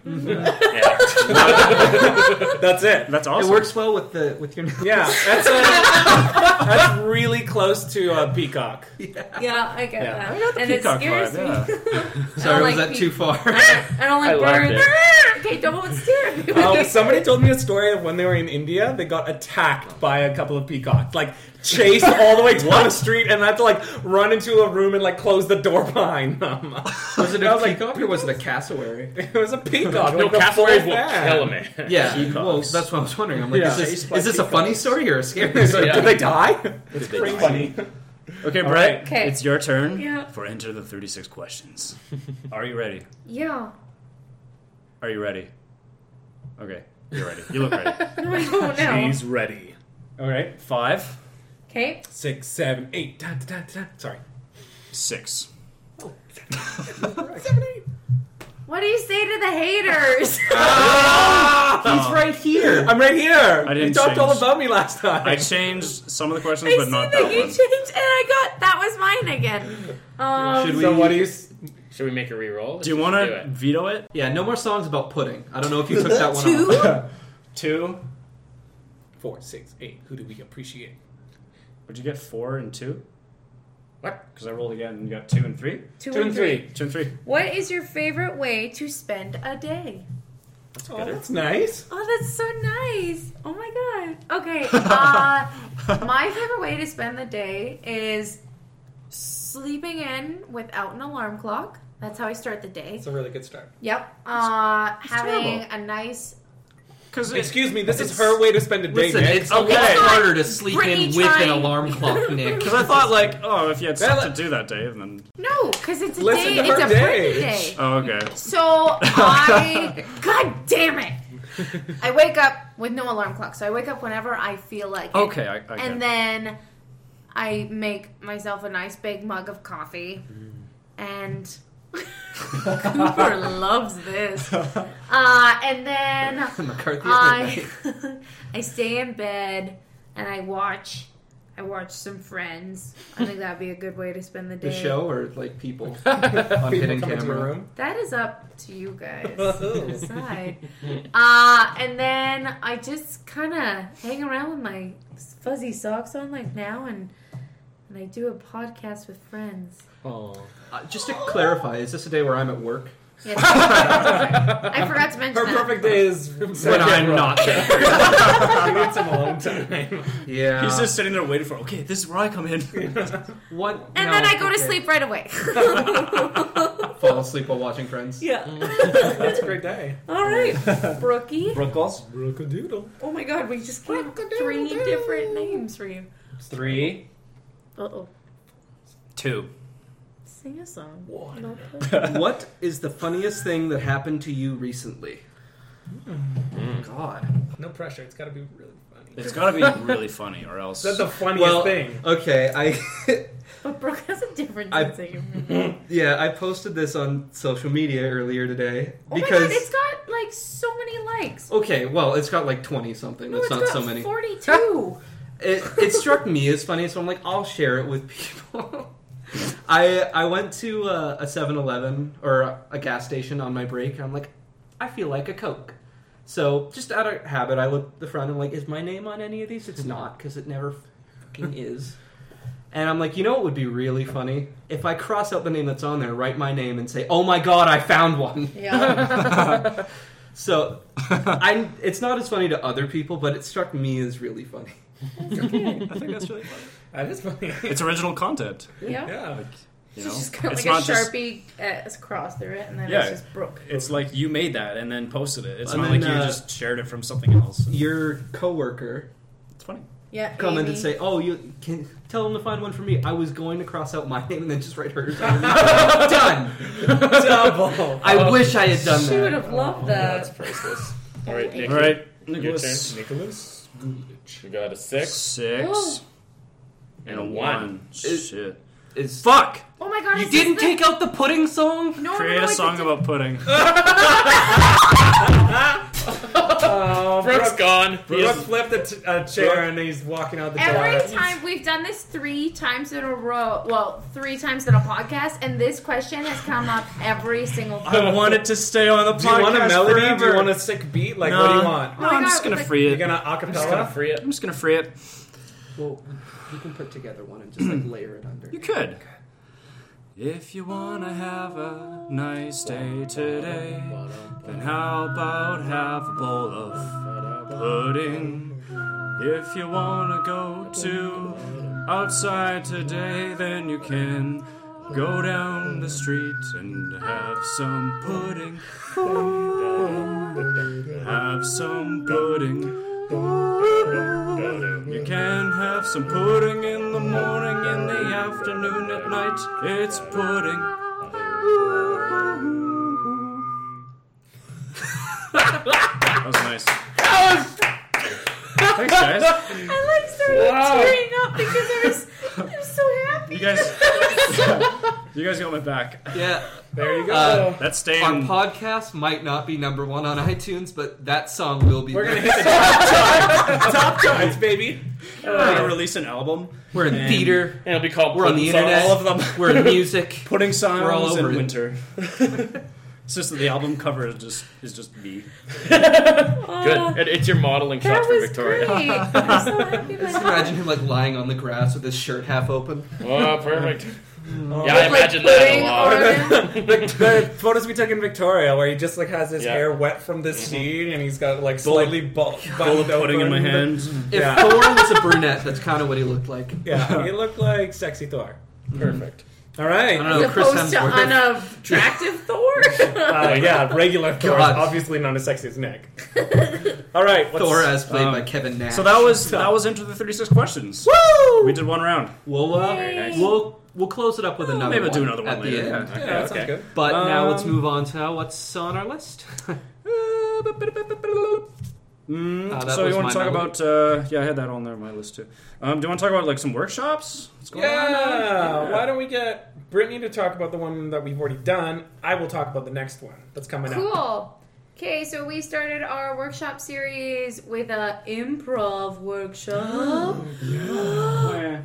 Yeah. That's it. That's awesome. It works well with the with your Yeah, that's a, that's really close to a peacock. Yeah, I get Yeah. that. I got the and it peacock scares vibe, me. Sorry, I was don't that like too pe- far? I don't like I loved birds. Okay, don't stare at me. Um, somebody told me a story of when they were in India, they got attacked by a couple of peacocks, like chased all the way down the street, and had to like run into a room and like close the door behind them. Was it I a was like, peacock or was it a cassowary? It was a peacock. No, like the cassowaries full will fan. kill a man. Yeah, Peacocks. well, that's what I was wondering. I'm like, Yeah. is this, Chased by is this a funny peacocks. story or a scary story? Yeah. Did they die? It's Pretty funny. Okay, All Brett, right. Okay. it's your turn Yeah. for Enter the thirty-six Questions. Are you ready? Yeah. Are you ready? Okay, you're ready. You look ready. No, I don't know. She's ready. All right, five, Okay. Six, seven, eight. Da, da, da, da. Sorry. six. Seven, eight. What do you say to the haters? He's right here. I'm right here. I didn't you talked all change. about me last time. I changed some of the questions, I but see not that that you one. changed, and I got that was mine again. Um, Should we? so what do you? s- Should we make a re-roll? Do you Let's want just to do it. veto it? Yeah, no more songs about pudding. I don't know if you took that one Two? off. Two. Four, six, eight. Who do we appreciate? Would you get four and two? What? Because I rolled again and you got two and three. Two, Two and three. Two and three. What is your favorite way to spend a day? Oh, that's nice. Oh, that's so nice. Oh my god. Okay. Uh, my favorite way to spend the day is sleeping in without an alarm clock. That's how I start the day. It's a really good start. Yep. Uh, having terrible. a nice. Because Excuse me, this is it's- her way to spend a day, Listen, Nick. it's a lot Okay. harder to sleep Brittany in with an trying- alarm clock, Nick. Because I thought, like, oh, if you had stuff Well, to do that day, then. No, because it's a Listen day. to It's her a day. Britney day. Oh, okay. So I, God damn it! I wake up with no alarm clock, so I wake up whenever I feel like it. Okay, I, I And then I make myself a nice big mug of coffee, and Cooper loves this. Uh, and then McCarthy at I midnight. I stay in bed and I watch. I watch some Friends. I think that'd be a good way to spend the day. The show or like people on hidden People come into your camera? room. That is up to you guys to decide. Uh, and then I just kind of hang around with my fuzzy socks on like now, and and I do a podcast with friends. Oh. Uh, just to clarify, is this a day where I'm at work? Yes. I forgot to mention Her that. perfect day is When I'm not there. She needs some alone time. Yeah. He's just sitting there waiting for, okay, this is where I come in. What? And no, then I go to okay. sleep right away. Fall asleep while watching Friends. Yeah. That's a great day. All right, Brookie. Brookles. Brookadoodle. Oh my God, we just came up with three different names for you. Three, Uh oh. two. Sing a song. One. What is the funniest thing that happened to you recently? Mm. God. No pressure. It's got to be really funny. It's got to be really funny, or else. That's the funniest Well, thing. okay, I But Brooke has a different I- sense of humor. yeah, I posted this on social media earlier today Oh my because god, it's got like so many likes. okay, well, it's got like twenty something. No, That's it's not got so many. forty-two. It, it struck me as funny, so I'm like, I'll share it with people. I I went to uh, a seven eleven or a gas station on my break, and I'm like, I feel like a Coke. So just out of habit, I look at the front and I'm like, is my name on any of these? It's not, because it never fucking is. And I'm like, you know what would be really funny? If I cross out the name that's on there, write my name and say, oh my god, I found one. Yeah. So I, it's not as funny to other people, but it struck me as really funny. I think that's really funny. That is funny. It's original content. Yeah. Yeah. You It's know, just got it's like a not just. Sharpie uh, across through it, and then Yeah. it's just Brooke. It's like you made that and then posted it. It's And not then, like you uh, just shared it from something else. Your coworker It's funny. Yeah. comment Amy. and say, "Oh, you can tell them to find one for me." I was going to cross out my name and then just write hers. Done. Double. I wish I had done She would that. have loved That's that. priceless. All right, Nick, All right, your Nicholas. turn. Nicholas Gulich. We got a six Six Oh. and a and a one. one. Shit. Is Fuck! Oh my god! you is this didn't the- take out the pudding song? No, Create no, no, a it's song di- about pudding. Oh, Brooke's Brooke, gone. He Brooke is- flipped a, t- a chair and he's walking out the Every door. time we've done this three times in a row, well, three times in a podcast, and this question has come up every single time. I wanted to stay on the podcast Do you want a melody? forever. Do you want a sick beat? Like, No. what do you want? No, Oh my I'm God, just gonna like- free You're it. gonna I'm just gonna acapella? free it. I'm just gonna free it. Well, you can put together one and just like layer it under. You could. If you wanna have a nice day today, then how about have a bowl of pudding? If you wanna go to outside today, then you can go down the street and have some pudding. Have some pudding. You can have some pudding in the morning, in the afternoon, at night. It's pudding. That was nice. Thanks, guys. I like started Wow. tearing up because I was, I was so happy. You guys, you guys got my back. Yeah. There you go. Uh, That's staying. Our podcast might not be number one on iTunes, but that song will be. We're gonna there. hit the top charts. Top charts, baby. We're gonna release an album. We're in And- theater. And it'll be called We're on the Pudding Songs. internet. All of them. We're in music. Pudding songs We're all over in it. winter. It's just that the album cover is just is just me. Good. It, it's your modeling That shot for was Victoria. great. I'm so happy about Just imagine him like lying on the grass with his shirt half open. Oh, perfect. Oh. Yeah, I Like imagine that a pudding lot. on the, the photos we took in Victoria, where he just like has his Yeah. hair wet from the steam, and he's got like slightly bu- Bowl buttoned of pudding in my open. hand. If Yeah. Thor was a brunette, that's kind of what he looked like. Yeah, he looked like sexy Thor. Perfect. All right. I don't know. As Chris opposed to Hemsworth. unattractive Thor. Uh, yeah, regular Thor. God. Obviously not as sexy as Nick. All right. What's, Thor as played um, by Kevin Nash. So that was that was into the thirty-six questions. Woo! We did one round. We'll uh, Very nice. we'll we'll close it up with another. Maybe we'll one do another one at later. the end. Yeah. Yeah, that sounds Okay. good. But now let's Um, move on to what's on our list. Mm, Uh, that so was you want my to talk melody. about? Uh, yeah, I had that on there on my list too. Um, do you want to talk about like some workshops? What's going on? Yeah. Why don't we get Brittany to talk about the one that we've already done? I will talk about the next one that's coming up. Cool. Okay, so we started our workshop series with a improv workshop. Yeah.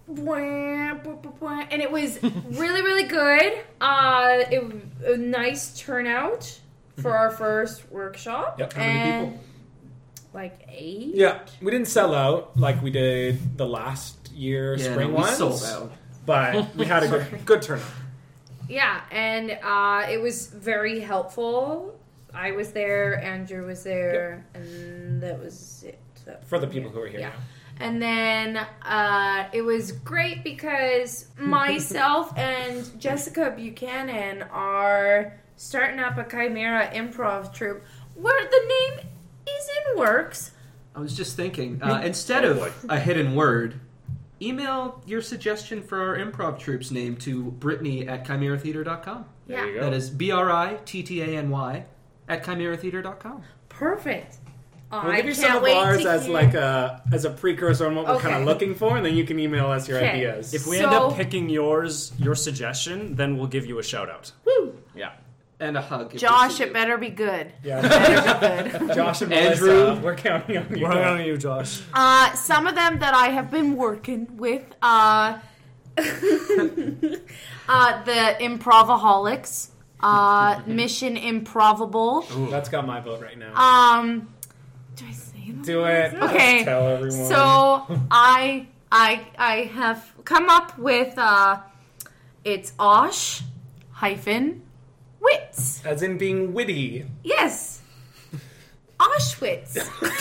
And it was really, really good. Uh, it was a nice turnout for our first workshop. Yep. How many and people? Like eight. Yeah, we didn't sell out like we did the last year Yeah, spring no, we ones, sold out. but we had a good, good turnout. Yeah, and uh, it was very helpful. I was there, Andrew was there, and that was it. That- For the people who are here. Yeah. And then uh, it was great because myself and Jessica Buchanan are starting up a Chimera improv troupe where the name is in works. I was just thinking, uh, instead of a hidden word, email your suggestion for our improv troupe's name to Brittany at chimera theater dot com. There you Yeah, go. That is B R I T T A N Y at chimera theater dot com. perfect. Oh, We'll I give you can't some of wait ours to as hear. like a as a precursor on what we're kind Okay. of looking for, and then you can email us your Okay. ideas. If we So- end up picking yours, your suggestion, then we'll give you a shout out. Woo. Yeah. And a hug. if we Josh, see it you. better be good. yeah, Better be good. Josh and Andrew. Melissa, we're counting on you. We're on you, Josh. Uh, some of them that I have been working with, uh, uh, the Improvaholics, uh, Mission Improvable. That's got my vote right now. Um, do I say them? Do it. Okay. Tell everyone. So I, I, I have come up with uh, it's Osh hyphen Wits. As in being witty. Yes, Auschwitz.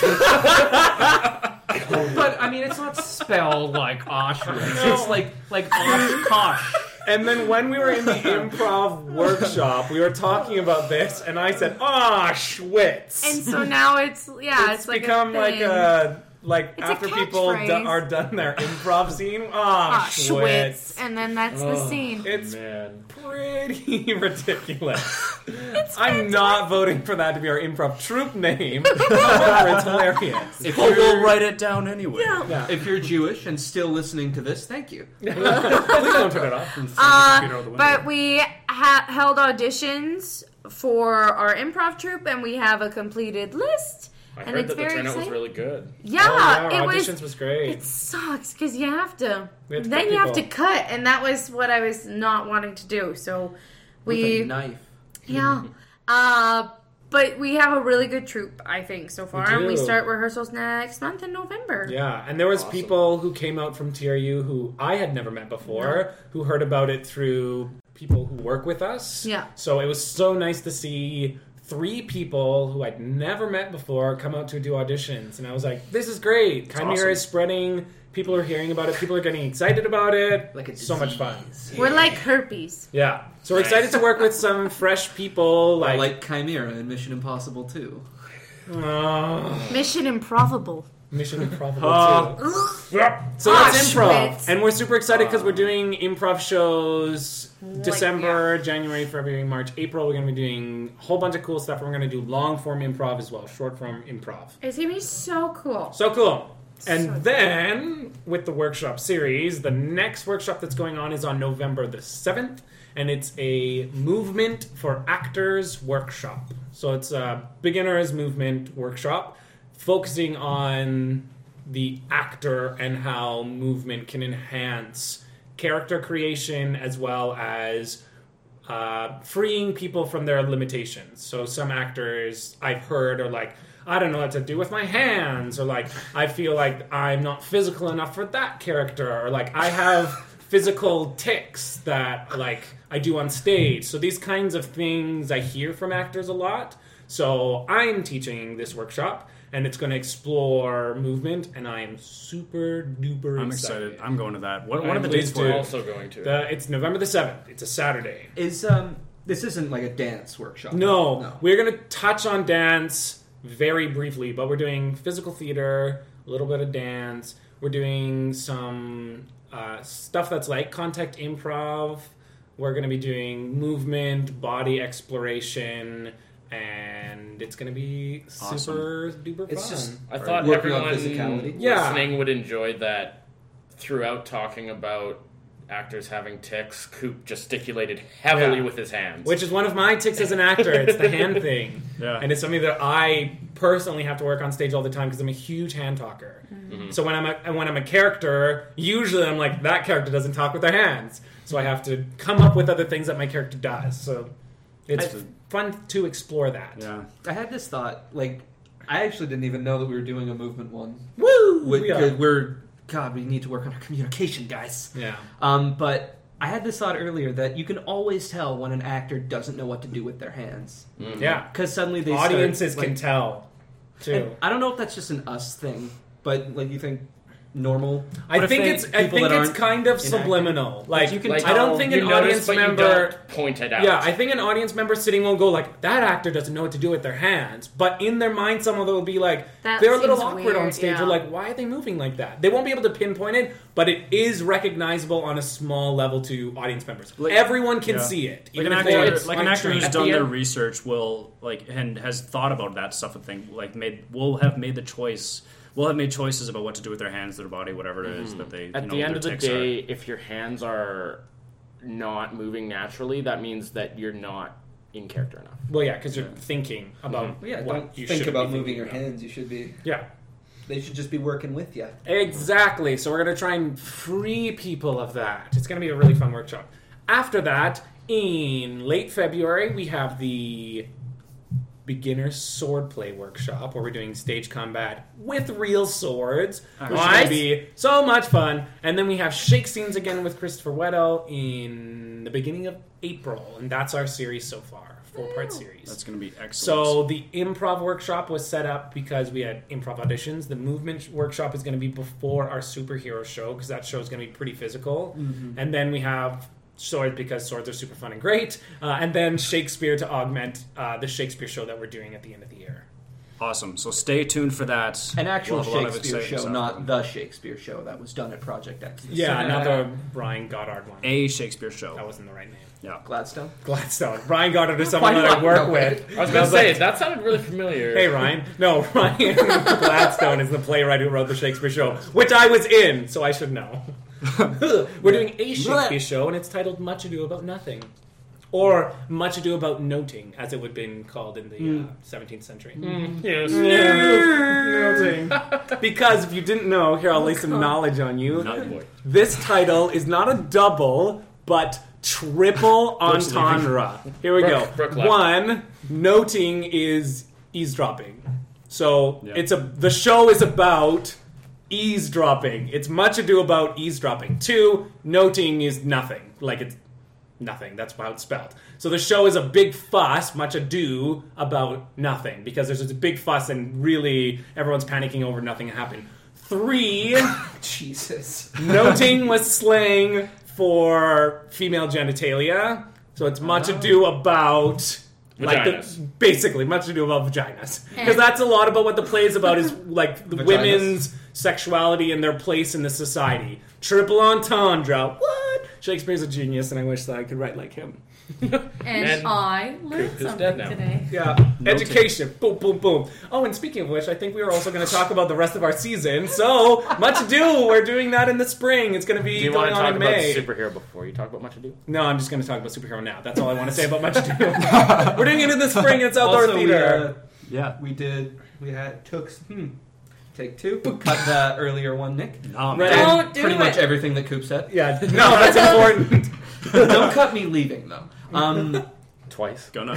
But I mean, it's not spelled like Auschwitz. It's like like Oshkosh. And then when we were in the improv workshop, we were talking about this, and I said, "Ah, Schwitz." And so now it's yeah, it's, it's, like become a like thing. a like It's a after people do, catchphrase. are done their improv scene. Ah, Ah, Schwitz. Schwitz, and then that's the scene. It's Man. pretty ridiculous. I'm not voting for that to be our improv troupe name. However, it's hilarious. If But we'll you're, write it down anyway. Yeah. if you're Jewish and still listening to this, thank you. Please don't turn it off. Uh, but we ha- held auditions for our improv troupe, and we have a completed list. I and heard it's that the very turnout was exciting. really good. Yeah, Oh, yeah, it our was. auditions was great. It sucks because you have to. We have to then cut you have to people. cut, and that was what I was not wanting to do. So With we, a knife. yeah. Uh, but we have a really good troupe, I think, so far, and we do. start rehearsals next month in November. Yeah, and there was Awesome. people who came out from T R U who I had never met before, who heard about it through people who work with us. Yeah. So it was so nice to see three people who I'd never met before come out to do auditions, and I was like, "This is great! Chimera awesome. is spreading. People are hearing about it. People are getting excited about it. Like a so much fun. We're like herpes. Yeah. So we're excited to work with some fresh people. Like, Like, like Chimera in Mission Impossible two. oh, Mission Improbable. Mission Improbable Uh, too. Yeah. So that's improv, Auschwitz. and we're super excited because we're doing improv shows December, January, February, March, April. We're going to be doing a whole bunch of cool stuff. We're going to do long form improv as well, short form improv. It's gonna be so cool. So cool. And So then with the workshop series, the next workshop that's going on is on November the seventh, and it's a movement for actors workshop. So it's a beginner's movement workshop focusing on the actor and how movement can enhance character creation as well as uh, freeing people from their limitations. So some actors I've heard are like, I don't know what to do with my hands, or like, I feel like I'm not physical enough for that character, or like, I have physical tics that like I do on stage. So these kinds of things I hear from actors a lot. So I'm teaching this workshop, and it's going to explore movement, and I am super duper I'm excited. excited. I'm going to that. What, what I'm are the pleased dates to. for We're it? also going to. The, it's November the seventh. It's a Saturday. Is um this isn't like a dance workshop? No, no. we're going to touch on dance very briefly, but we're doing physical theater, a little bit of dance. We're doing some uh, stuff that's like contact improv. We're going to be doing movement, body exploration, and it's going to be super duper fun. It's just I thought Working on everyone physicality. Yeah. listening would enjoy that throughout talking about actors having tics. Coop gesticulated heavily Yeah. with his hands. Which is one of my tics as an actor. It's the hand thing. Yeah. And it's something that I personally have to work on stage all the time because I'm a huge hand talker. Mm-hmm. So when I'm a, and when I'm a character, usually I'm like, that character doesn't talk with their hands. So I have to come up with other things that my character does. So it's I- fun to explore that. Yeah. I had this thought, like, I actually didn't even know that we were doing a movement one. Woo! We, We are. 'cause we're, God, we need to work on our communication, guys. Yeah. Um, but I had this thought earlier that you can always tell when an actor doesn't know what to do with their hands. Mhm. Yeah. Because suddenly they Audiences start, can like, tell, too. and I don't know if that's just an us thing, but, like, you think, normal. I But if think they- it's I people think that it's aren't kind of inactive. subliminal. Like, you can Like I don't how think you an notice, audience but you member. don't point it out. Yeah, I think an audience member sitting will go like, that actor doesn't know what to do with their hands. But in their mind, some of them will be like, That they're a little seems awkward on weird, stage. yeah. Or like, why are they moving like that? They won't be able to pinpoint it, but it is recognizable on a small level to audience members. Like- Everyone can Yeah. see it. Like even an if they actor, aren't like an trained. actor who's At done the their end- research will like and has thought about that stuff and think like made will have made the choice. Will have made choices about what to do with their hands, their body, whatever it is that they. At you the know, end their of the tics are. day, if your hands are not moving naturally, that means that you're not in character enough. Well, yeah, because you're thinking about Yeah, what don't you think should about be moving thinking your about. hands. You should be. Yeah. They should just be working with you. Exactly. So we're going to try and free people of that. It's going to be a really fun workshop. After that, in late February, we have the beginner swordplay workshop where we're doing stage combat with real swords, which is going What? to be so much fun. And then we have Shake Scenes again with Christopher Weddell in the beginning of April, and that's our series so far, four-part series. That's going to be excellent. So the improv workshop was set up because we had improv auditions. The movement workshop is going to be before our superhero show because that show is going to be pretty physical. And then we have swords because swords are super fun and great. Uh, and then Shakespeare to augment uh, the Shakespeare show that we're doing at the end of the year. awesome. So stay tuned for that. An actual We'll have a lot of Shakespeare exciting show, stuff not coming. the Shakespeare show that was done at Project X. Yeah, not the Brian Goddard one. a Shakespeare show. That wasn't the right name. Yeah. Gladstone. Gladstone. Brian Goddard is someone Why that I not? work No with. way. I was going to say, like, that sounded really familiar. hey, Ryan. No, Ryan Gladstone is the playwright who wrote the Shakespeare show, which I was in, so I should know. We're doing a Shakespeare show, and it's titled Much Ado About Nothing. Or Much Ado About Noting, as it would have been called in the uh, seventeenth century. Yes. Noting. Because if you didn't know, here I'll lay some knowledge on you. Not boy. This title is not a double, but triple entendre. Here we go. Brooke- Brooke left. One, noting is eavesdropping. So Yeah. it's a the show is about eavesdropping. It's Much Ado About Eavesdropping. Two, noting is nothing. Like it's nothing. That's how it's spelled. So the show is a big fuss, much ado about nothing, because there's just a big fuss and really everyone's panicking over nothing happened. Three, Jesus. noting was slang for female genitalia, so it's much ado about like the, Vaginas. basically much ado about vaginas, because And- that's a lot about what the play is about is like the Vaginas. women's sexuality and their place in the society. Triple entendre. What? Shakespeare's a genius, and I wish that I could write like him. And, And I learned Coop is something dead now. today. Yeah, education. Boom, boom, boom. Oh, and speaking of which, I think we were also going to talk about the rest of our season. So, Much Ado, we're doing that in the spring. It's going to be Do you want going to on talk in about May. superhero before you talk about Much Ado? No, I'm just going to talk about superhero now. That's all I want to say about Much Ado. We're doing it in the spring. It's outdoor Also, we, theater. uh, Yeah. we did. We had took. Hmm. Take two. We cut the earlier one, Nick. Oh, Right. man. Don't do Pretty it. much everything that Coop said. Yeah, no, that's important. Don't cut me leaving though. Um, Twice. Gonna.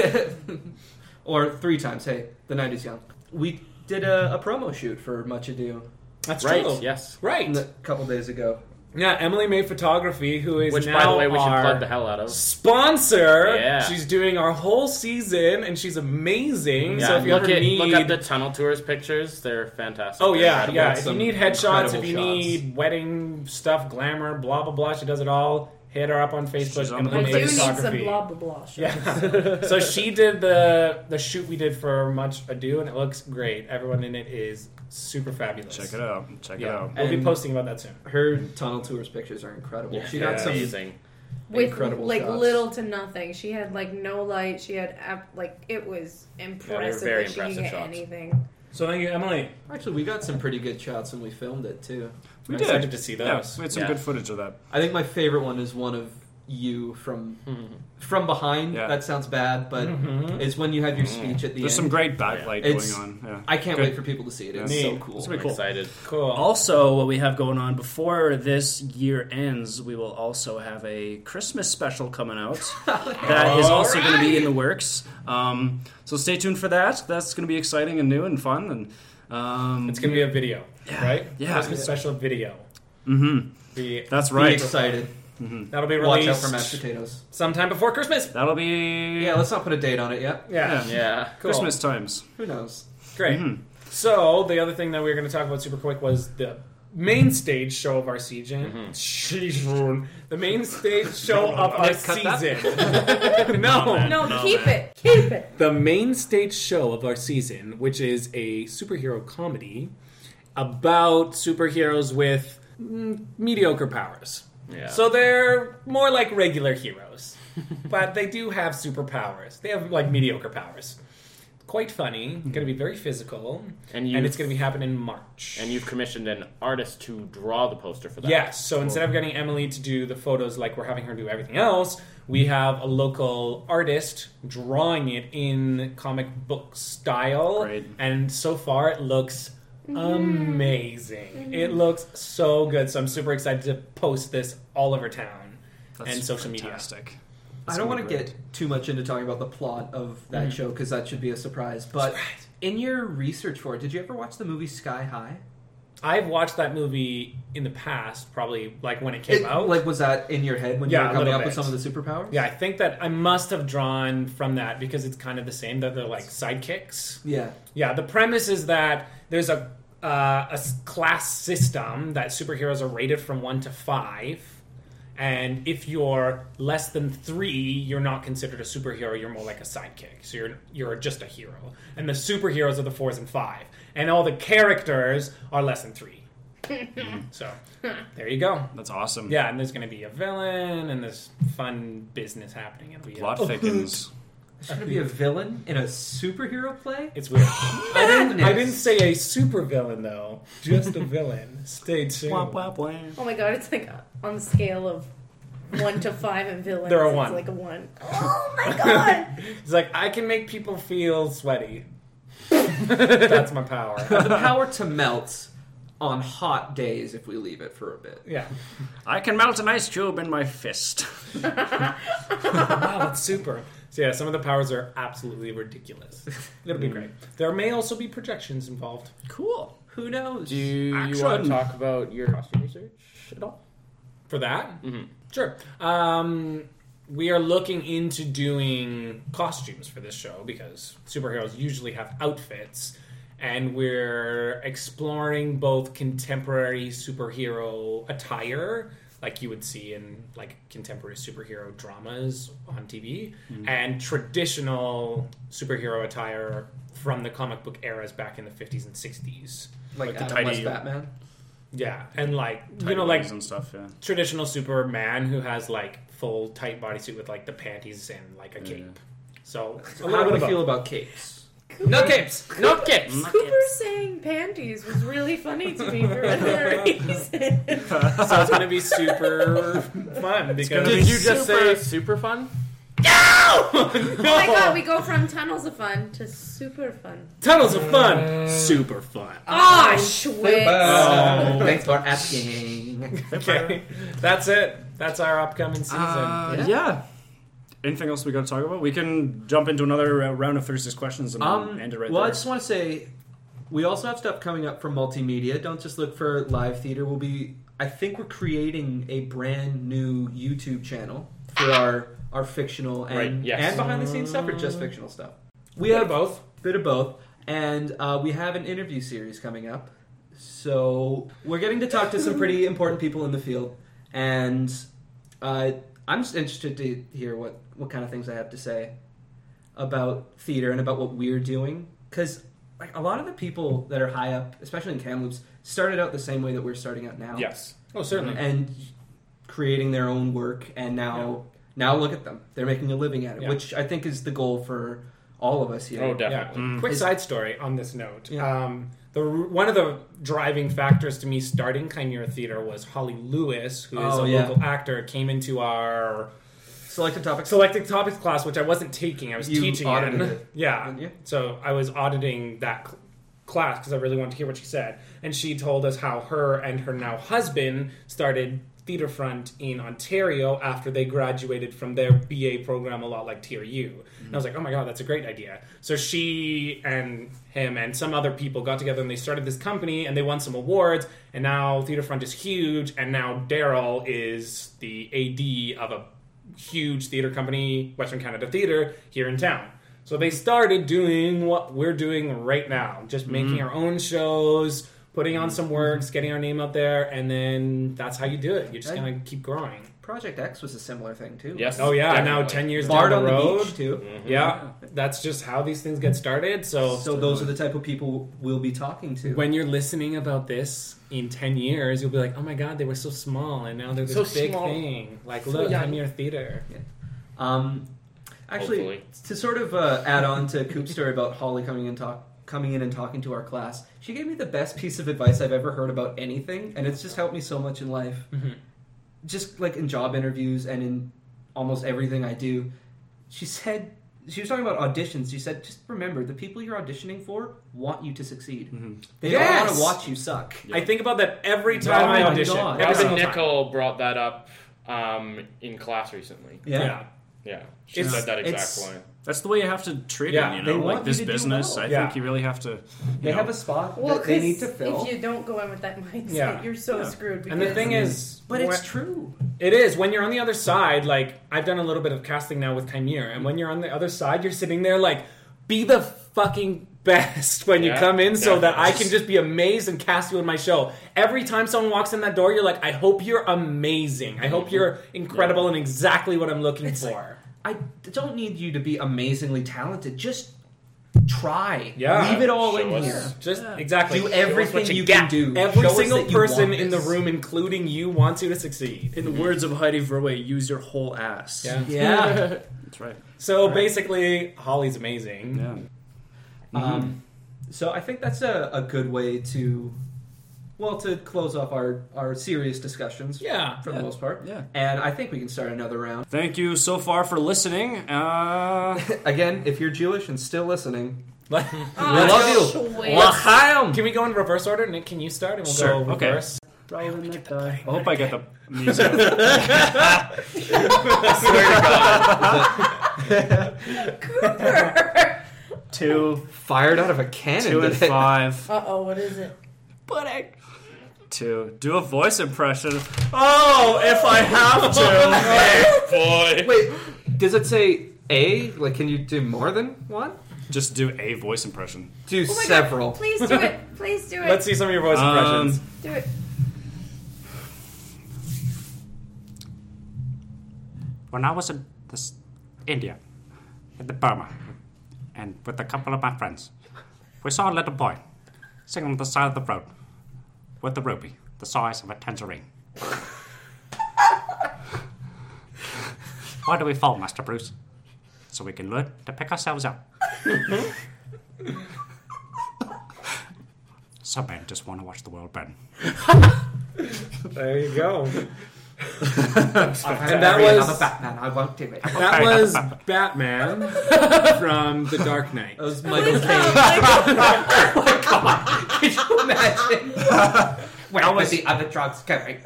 or three times. Hey, the night is young. We did a, a promo shoot for Much Ado That's Right, true. yes. Right. a couple days ago. Yeah, Emily May Photography, who is Which, now by the way, we should our plug the hell out of. sponsor. Yeah. She's doing our whole season, and she's amazing. Yeah, so if you look, ever at, need, look at the tunnel tours pictures. They're fantastic. oh They're yeah, incredible. yeah. If you Some need headshots, if incredible you shots. need wedding stuff, glamour, blah blah blah, she does it all. Hit her up on Facebook. She's on the Emily I May do need some Photography. blah blah blah. Shows. Yeah. So she did the the shoot we did for Much Ado, and it looks great. Everyone in it is super fabulous. Check it out. Check it Yeah, out. we'll be And- posting about that soon. Her tunnel tours pictures are incredible. Yeah, she got yeah. some. amazing. With Incredible like shots. little to nothing. She had like no light. She had ap- like it was impressive very that she impressive could get shots. anything. So thank you, Emily. Actually, we got some pretty good shots when we filmed it too. We I'm did. excited to see Yeah, those. we had some Yeah. good footage of that. I think my favorite one is one of you from from behind. Yeah. That sounds bad, but Mhm. it's when you have your speech at the There's end. some great backlight It's- going on. Yeah. I can't Good. wait for people to see it. It's Neat. so cool. It's I'm pretty cool. excited. Cool. Also, what we have going on before this year ends, we will also have a Christmas special coming out that is also going to be in the works. Um, so stay tuned for that. That's going to be exciting and new and fun. And um, It's gonna be a video, right? Yeah. Christmas special video. mhm. Be, That's Be right. excited. that'll be Watch released out for mashed potatoes. sometime before Christmas. That'll be Yeah, let's not put a date on it yet. Yeah, Yeah. Yeah. Cool. Christmas times. Who knows? great. Mhm. So the other thing that we were going to talk about super quick was the main stage show of our season. Mm-hmm. The main stage show of our season. no, No, No, keep man. it. Keep it. the main stage show of our season, which is a superhero comedy about superheroes with mm, mediocre powers. Yeah. So they're more like regular heroes, but they do have superpowers. They have like mediocre powers. Quite funny. Going to be very physical, And and, you've- it's going to be happening in March. And you've commissioned an artist to draw the poster for that. Yes, so instead of getting Emily to do the photos like we're having her do everything else, we have a local artist drawing it in comic book style. Great. And so far it looks amazing. It looks so good. So I'm super excited to post this all over town That's and social fantastic. I don't want to get too much into talking about the plot of that show because that should be a surprise. But in your research for it, did you ever watch the movie Sky High? I've watched that movie in the past, probably like when it came It- out. Like, was that in your head when Yeah, you a were coming little up with bit. some of the superpowers? Yeah, I think that I must have drawn from that because it's kind of the same. That they're like sidekicks. Yeah. Yeah, the premise is that there's a uh, a s- class system that superheroes are rated from one to five, and if you're less than three, you're not considered a superhero. You're more like a sidekick. So you're you're just a hero, and the superheroes are the fours and five, and all the characters are less than three. So there you go. That's awesome. Yeah, and there's going to be a villain and this fun business happening. It'll be a- Plot thickens. There's going to be a villain in a superhero play? It's weird. I didn't, I Madness. didn't say a super villain though, just a villain. Stay tuned. Wah, wah, wah. Oh my god, it's like on the scale of one to five in villains. They're a it's one. like a one. Oh my god! It's like I can make people feel sweaty. That's my power. The power to melt on hot days if we leave it for a bit. Yeah. I can melt an ice cube in my fist. Wow, that's super. So yeah, some of the powers are absolutely ridiculous. It'll be great. There may also be projections involved. Cool. Who knows? Do you, Action. want to talk about your costume research at all? For that? Mm-hmm. Sure. Um, we are looking into doing costumes for this show because superheroes usually have outfits, and we're exploring both contemporary superhero attire, like you would see in like contemporary superhero dramas on T V, and traditional superhero attire from the comic book eras back in the fifties and sixties. Like, Like the Adam West tidy- Batman? Yeah, and like you Tight know, like legs and stuff. Yeah. traditional Superman who has like full tight bodysuit with like the panties and like a cape. So a How little do bit we of feel both. about capes? No capes! No capes! Cooper saying panties was really funny to me for whatever reason. So it's gonna be super fun because Did you just say super fun? Oh my god, we go from tunnels of fun to super fun. tunnels of fun, super fun. Ah, Schwitz. Oh, thanks for asking. Okay, that's it. That's our upcoming season. Uh, Yeah. yeah. Anything else we got to talk about? We can jump into another uh, round of Thursday's questions and Um, end it right well, I there. just want to say, we also have stuff coming up from multimedia. Don't just look for live theater. We'll be, I think we're creating a brand new YouTube channel for our, our fictional and, Right, yes. and behind the scenes stuff or just fictional stuff. We Bit of have both. Bit of both. And uh, we have an interview series coming up. So we're getting to talk to some pretty important people in the field. And uh, I'm just interested to hear what, what kind of things I have to say about theater and about what we're doing. Because like, a lot of the people that are high up, especially in Kamloops, started out the same way that we're starting out now. Yes. Oh, certainly. And creating their own work. And now, now look at them. They're making a living at it, Yeah. which I think is the goal for all of us here. Oh, Yeah. definitely. Quick Is- side story on this note. Yeah. Um, the one of the driving factors to me starting Chimera Theater was Holly Lewis, who is Oh, a yeah. local actor, came into our Selected topics. selected topics class, which I wasn't taking. I was You teaching audited in. it, Yeah. didn't you? So I was auditing that cl- class because I really wanted to hear what she said. And she told us how her and her now husband started Theatre Front in Ontario after they graduated from their B A program, a lot like T R U. And I was like, oh my God, that's a great idea. So she and him and some other people got together and they started this company and they won some awards. And now Theatre Front is huge. And now Daryl is the A D of a huge theater company, Western Canada Theatre, here in town. So they started doing what we're doing right now, just making our own shows, putting on some works, getting our name out there, and then that's how you do it. You're just Right. gonna keep growing. Project X was a similar thing too. Yes. Oh yeah, definitely. now ten years Bard down on the the road. beach too. Yeah, that's just how these things get started. So, So those are the type of people we'll be talking to. when you're listening about this in ten years, you'll be like, oh my god, they were so small, and now they're this So big small. thing. Like, So look, young. I'm your theater. Um, actually, Hopefully. to sort of uh, add on to Coop's story about Holly coming in talk coming in and talking to our class, she gave me the best piece of advice I've ever heard about anything, and it's just helped me so much in life. Mhm. Just like in job interviews and in almost everything I do. She said, she was talking about auditions. She said, just remember, the people you're auditioning for want you to succeed. They don't want Yes! to watch you suck. I think about that every Oh time I my audition. God. Every Robin single time. Nickel brought that up um, in class recently. Yeah. Yeah. Yeah, she It's- said that exact it's- line. That's the way you have to treat Yeah, it, you they know, want like this you to do business. well. I Yeah. think you really have to. You They know, have a spot Well, that they 'cause need to fill. if you don't go in with that mindset, Yeah. you're so Yeah. screwed. Because And the thing is, but it's when- true. It is. When you're on the other side, like, I've done a little bit of casting now with Chimera, and when you're on the other side, you're sitting there like, be the fucking best when you Yeah, come in so that I definitely. can just be amazed and cast you in my show. Every time someone walks in that door, you're like, I hope you're amazing. I hope you're incredible and exactly what I'm looking It's for. like- I don't need you to be amazingly talented. Just try. Yeah. Leave it all Show in us. here. Just exactly. Do Show us everything what you get. can do. Every Show us single that you person want in the this. room, including you, wants you to succeed. in the words of Heidi Verway, use your whole ass. Yeah. Yeah. That's right. So basically, Holly's amazing. Yeah. Um, so I think that's a, a good way to, well, to close off our, our serious discussions Yeah. for the Yeah. most part. Yeah. And I think we can start another round. Thank you so far for listening. Uh, Again, if you're Jewish and still listening, Like, we love you. Schweiz. L'chaim. can we go in reverse order? Nick, can you start? And we'll Sure, go okay. reverse. I hope I get the music. Cooper. Two, Fired out of a cannon. two and today. five. Uh oh, what is it? Pudding. Two. Do a voice impression. Oh, if I have to. Boy. Wait, does it say A? Like, can you do more than one? Just do a voice impression. Do Oh my several. God. Please do it. Please do it. Let's see some of your voice Um, impressions. do it. When I was in this India, in the Burma, and with a couple of my friends, we saw a little boy sitting on the side of the road with a ruby the size of a tangerine. Why do we fall, Master Bruce? So we can learn to pick ourselves up. Some men just want to watch the world burn. There you go. And that was- I'm a Batman. I won't do it. That was Batman from The Dark Knight. That was Michael Please Caine. don't. Could you imagine? Where was the other drugs going?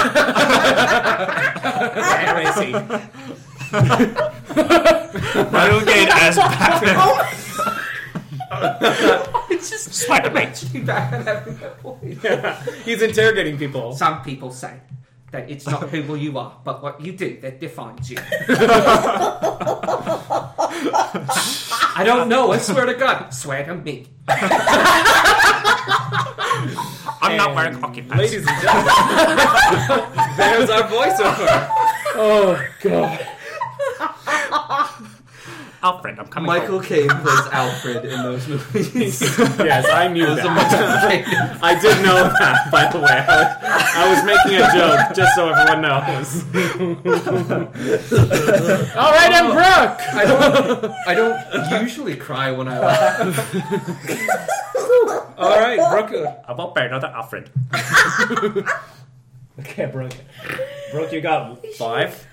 Michael Caine as Batman. It's just Spider-Man. Batman having that voice. Yeah. He's interrogating people. Some people say that it's not who you are, but what you do that defines you. I don't know. I swear to God. Swear to me. I'm not wearing hockey pants. Ladies and gentlemen, there's our voiceover. Oh, God. Alfred, I'm coming Michael home. Caine plays Alfred in those movies. Yes, I knew Those are that. my favorite. I did know that, by the way. I was, I was making a joke, just so everyone knows. All right, I'm Brooke. I don't. I don't usually cry when I laugh. All right, Brooke. I won't bear another Alfred. Okay, Brooke. Brooke, you got five?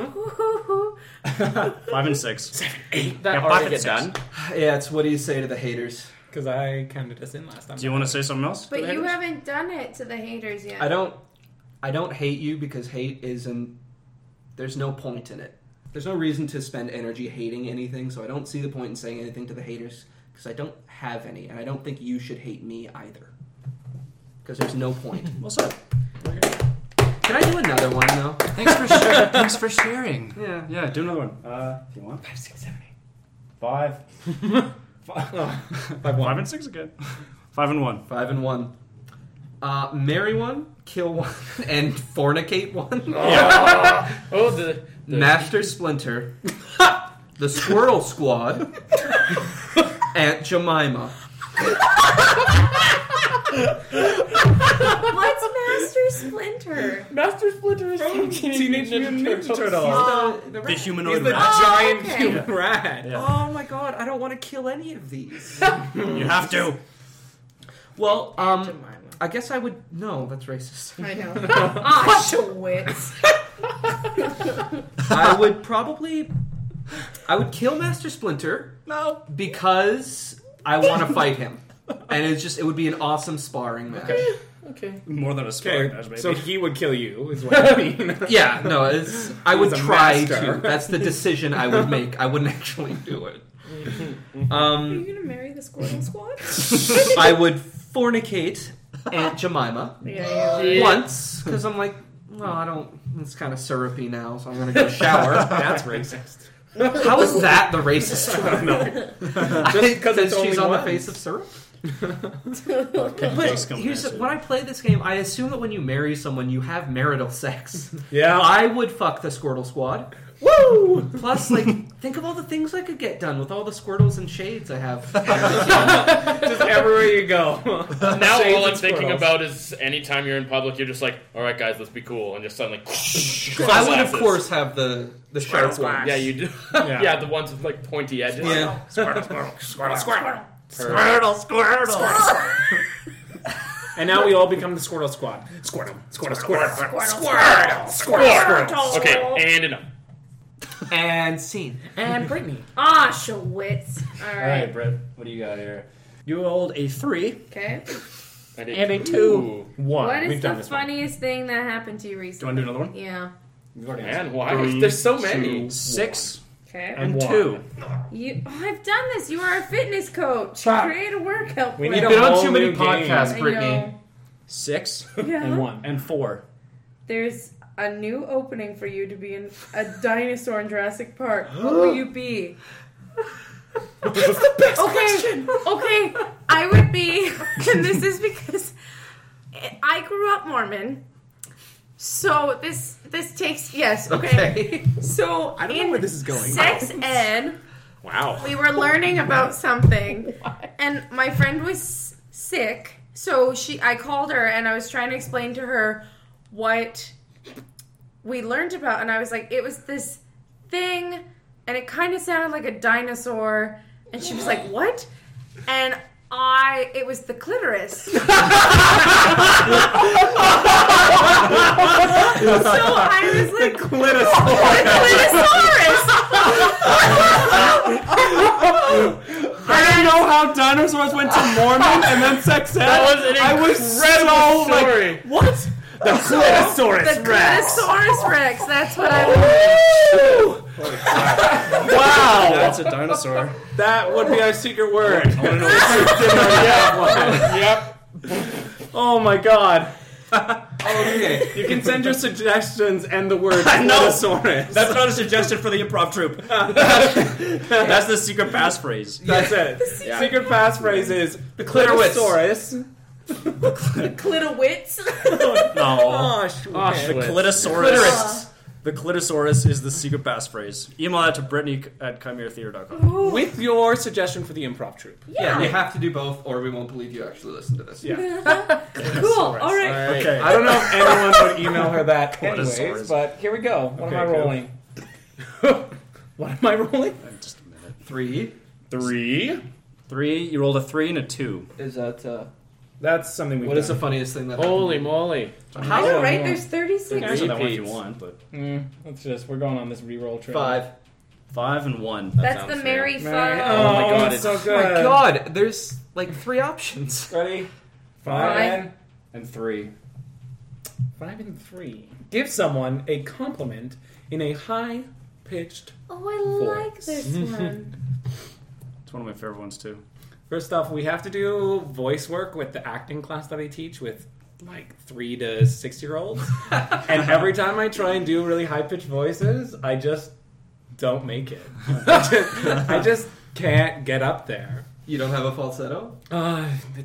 Five and six. That Yeah, already five get and done. Yeah, it's what do you say to the haters? Because I counted us in last time. Do you want to say something else? But you haven't done it to the haters yet. I don't. I don't hate you because hate isn't. There's no point in it. There's no reason to spend energy hating anything, so I don't see the point in saying anything to the haters because I don't have any, and I don't think you should hate me either. Because there's no point. What's up? Can I do another one though? Thanks for sharing. Thanks for sharing. Yeah. Yeah, do another one. Uh, if you want. Five, six, seven, eight. Five. Five. Five, one. Five and six again. Five and one. Five and one. Uh, marry one, kill one, and fornicate one. Oh, the, the Master Splinter, the Squirtle Squad, Aunt Jemima. What's Master Splinter? Master Splinter is from Teenage Mutant Ninja Turtles. Oh. The, the The humanoid He's the rat. Oh, giant okay. human rat. Yeah. Oh my god, I don't want to kill any of these. You have to. Well, um, Jemima. I guess I would. No, that's racist. I know. Auschwitz. I would probably. I would kill Master Splinter. No. Because I want to fight him. And it's just, it would be an awesome sparring match. Okay. Okay. More than a sparring Okay, match, maybe. so he would kill you, is what I mean. Yeah, no, it's, I would He's a try master. to. That's the decision I would make. I wouldn't actually do it. Are Um, you gonna marry the Squirtle Squad? I would fornicate Aunt Jemima Yeah, Yeah. once, because I'm like, well, I don't, it's kind of syrupy now, so I'm going to go shower. That's racist. How is that the racist one? No. Just because it's she's only on once. the face of syrup? But But here's the, when I play this game, I assume that when you marry someone, you have marital sex. Yeah. I would fuck the Squirtle Squad. Woo! Plus, like, think of all the things I could get done with all the Squirtles and Shades I have. Just everywhere you go. Now Shades all I'm and thinking squirrels. about is anytime you're in public, you're just like, all right, guys, let's be cool, and just suddenly. I would, of sunglasses. course, have the the sharp ones. Yeah, you do. Yeah. Yeah. the ones with like pointy edges. Yeah. Squirtle, squirtle, squirtle, squirtle. Squirtle, squirtle. And now we all become the Squirtle Squad. Squirtle, Squirtle, Squirtle, Squirtle. Squirtle, Squirtle. Okay, and enough. And scene. And Brittany. Auschwitz. All All right, right. Brett. What do you got here? You rolled a three. Okay. I did And a two. two. One. What We've is done the this one. funniest thing that happened to you Do you recently? want to do another one? Yeah. We've already Man, answered. why? Three, There's so many. two, Six Okay. And and one. two. You, oh, I've done this. You are a fitness coach. Stop. Create a workout We plan. need a Been on whole too many new podcasts, I game. Brittany. know. Six Yeah. And one. and four. There's a new opening for you to be in a dinosaur in Jurassic Park. What will you be? Okay, okay. I would be, and this is because I grew up Mormon. So this this takes yes. Okay. Okay. So I don't know in where this is going. Sex ed, Wow. we were learning about something, and my friend was sick. So she, I called her, and I was trying to explain to her what we learned about, and I was like, it was this thing, and it kind of sounded like a dinosaur, and she was like, what? And I, it was the clitoris. So I was like, the clitosaurus. I didn't know how dinosaurs went to Mormon and then sex ed. That was an I was incredible so story. like, what? The Clitosaurus The Rex. Clitosaurus Rex. That's what I was. Wow. That's a dinosaur. That would be our secret word. I want to know what Yep. Oh my god. Okay. You can send your suggestions and the word I know. Clitosaurus. That's not a suggestion for the improv troupe. That's the secret passphrase. That's it. Secret passphrase is the Clitoris. Clitosaurus. Clitowitz. No. Oh, The Auschwitz. clitosaurus. Clitoris. The clitosaurus is the secret passphrase. Email that to Brittany at chimera theater dot com. With your suggestion for the improv troupe. Yeah, you have to do both, or we won't believe you actually listen to this. Yeah. Cool. All right. Alright. Okay. I don't know if anyone would email her that anyways, Clitosaurus. but here we go. What Okay, am I go. rolling? What am I rolling? Just a minute. Three. Three. Three. You rolled a three and a two. Is that, uh... That's something we've What is the done. funniest thing that Holy moly. happened? You're Oh, right. no. There's thirty-six. You can answer that one if you Repeats. want, but Mm, let's just, we're going on this re-roll train. Five. five and one. That's sounds the fair. Mary Mary- Five. Oh, my god, it's it's so Oh good. my god, there's like three options. Ready? Five. Five. And three. Five and three. Give someone a compliment in a high-pitched. Oh, I like this one. It's one of my favorite ones too. First off, we have to do voice work with the acting class that I teach with like three to six-year-olds. And every time I try and do really high-pitched voices, I just don't make it. I just, I just can't get up there. You don't have a falsetto? Uh, it's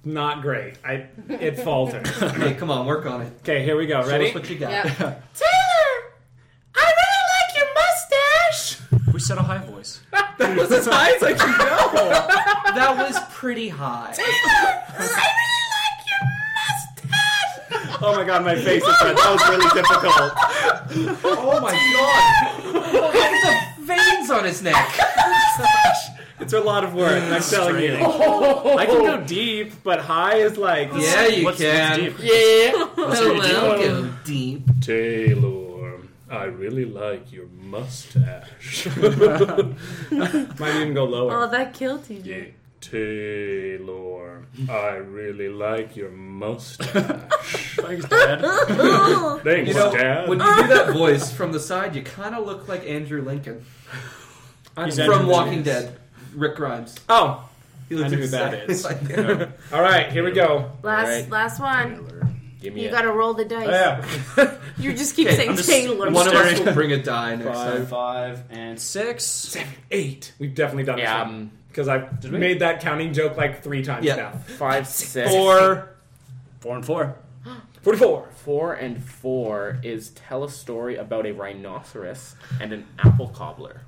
not great. I it faltered. Hey, come on, work on it. Okay, here we go. Show Ready? us what you got. Yeah. Taylor, I really like your mustache. We said a high voice. That was as high as I could go. That was pretty high. I really like your mustache. Oh my god, my face is red. That was really difficult. Oh my god. Look at the veins on his neck. It's a lot of work, I'm telling you. I can go deep, but high is like... Yeah, you What's- can. what's deep? Yeah. Hello, go deep. Taylor, I really like your mustache. Might even go lower. Oh, that killed T J. Yeah. Taylor, I really like your mustache. Thanks, Dad. Thanks, You know, Dad. when you do that voice from the side, you kind of look like Andrew Lincoln. He's from Andrew Walking Lincoln. Dead. Rick Grimes. Oh, He I know who that exactly is. like him. All right, here we go. Last, Alright. last one. Give me You a gotta roll the dice. Oh, yeah. You just keep Okay, saying I'm just- Taylor. One of us staring. will bring a die next Five, time. five, and six. Seven, eight. We've definitely done Yeah, this one. um, Because I've we? made that counting joke like three times Yeah. now. five, six, Four. Four and four. forty-four. four, and four is tell a story about a rhinoceros and an apple cobbler.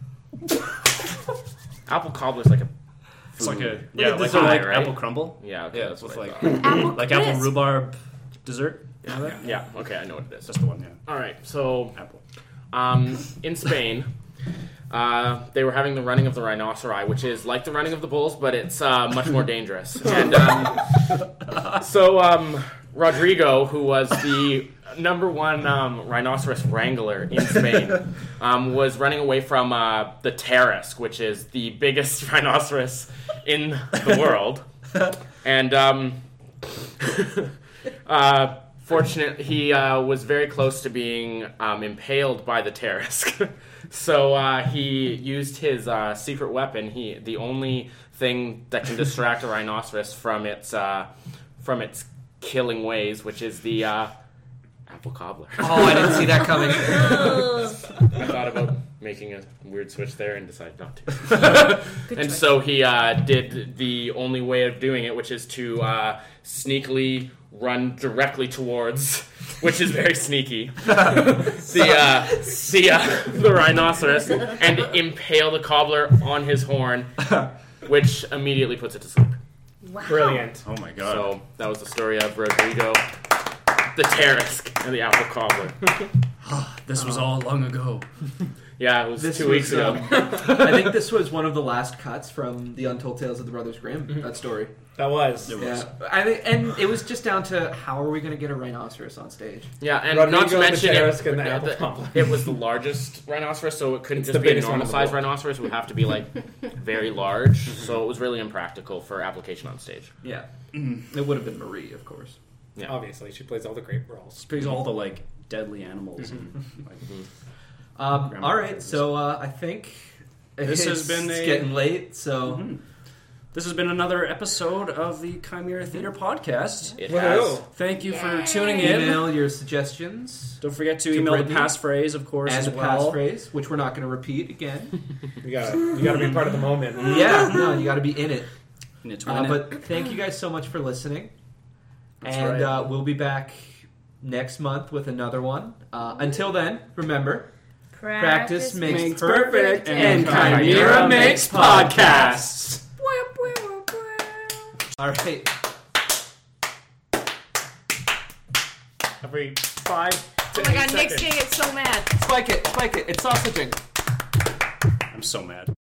Apple cobbler's like a. It's like a food. yeah, Like a like, dessert, like right? apple crumble. Yeah, okay, Yeah, that's with what I like thought. Apple like apple crisp. rhubarb dessert. You know that? Yeah, okay, I know what it is. That's the one. Yeah, All right, so apple. um, in Spain, uh, they were having the running of the rhinoceri, which is like the running of the bulls, but it's uh, much more dangerous. And um, so um, Rodrigo, who was the number one um, rhinoceros wrangler in Spain, um, was running away from uh, the Tarasque, which is the biggest rhinoceros in the world. And um, uh, fortunately, he uh, was very close to being um, impaled by the Tarasque. So uh, he used his uh, secret weapon. He the only thing that can distract a rhinoceros from its uh, from its killing ways, which is the uh, apple cobbler. Oh, I didn't see that coming. I thought about making a weird switch there and decided not to. And so he uh, did the only way of doing it, which is to uh, sneakily run directly towards, which is very sneaky, the uh, the, uh, the rhinoceros and impale the cobbler on his horn, which immediately puts it to sleep. Wow. Brilliant. Oh my god. So that was the story of Rodrigo, the Tarasque, and the apple cobbler. This was all long ago. Yeah, it was This two was, weeks ago. um, I think this was one of the last cuts from the Untold Tales of the Brothers Grimm. That story. That was. It was. Yeah, I think, and it was just down to how are we going to get a rhinoceros on stage? Yeah, and Rodrigo, not to the mention Tarasque, it, and the yeah, apple the- cobbler. it was the largest rhinoceros, so it couldn't It's just the be a biggest one in normal the sized world. rhinoceros. It would have to be like very large, so it was really impractical for application on stage. Yeah, it would have been Marie, of course. Yeah. Obviously, she plays all the great roles. Speaks all the like deadly animals. And, Mm-hmm. like, Um, Grandma all right, phrases. so uh, I think This has it's, been it's a- getting late. So Mhm. This has been another episode of the Chimera Theater Podcast. It Woohoo. has. Thank you for Yay. tuning in. email your suggestions Don't forget to To email Brittany the passphrase, of course, and as the well. passphrase, which we're not going to repeat again. You gotta, you gotta be part of the moment. Yeah, no, you got to be in it. And it's Uh, winning. but thank you guys so much for listening, That's and right. uh, we'll be back next month with another one. Uh, until then, remember. Practice makes makes perfect, and and Chimera makes podcasts. All right. Every five to Oh my eight god, Nick's seconds. gonna get so mad. Spike it, spike it. It's sausaging. I'm so mad.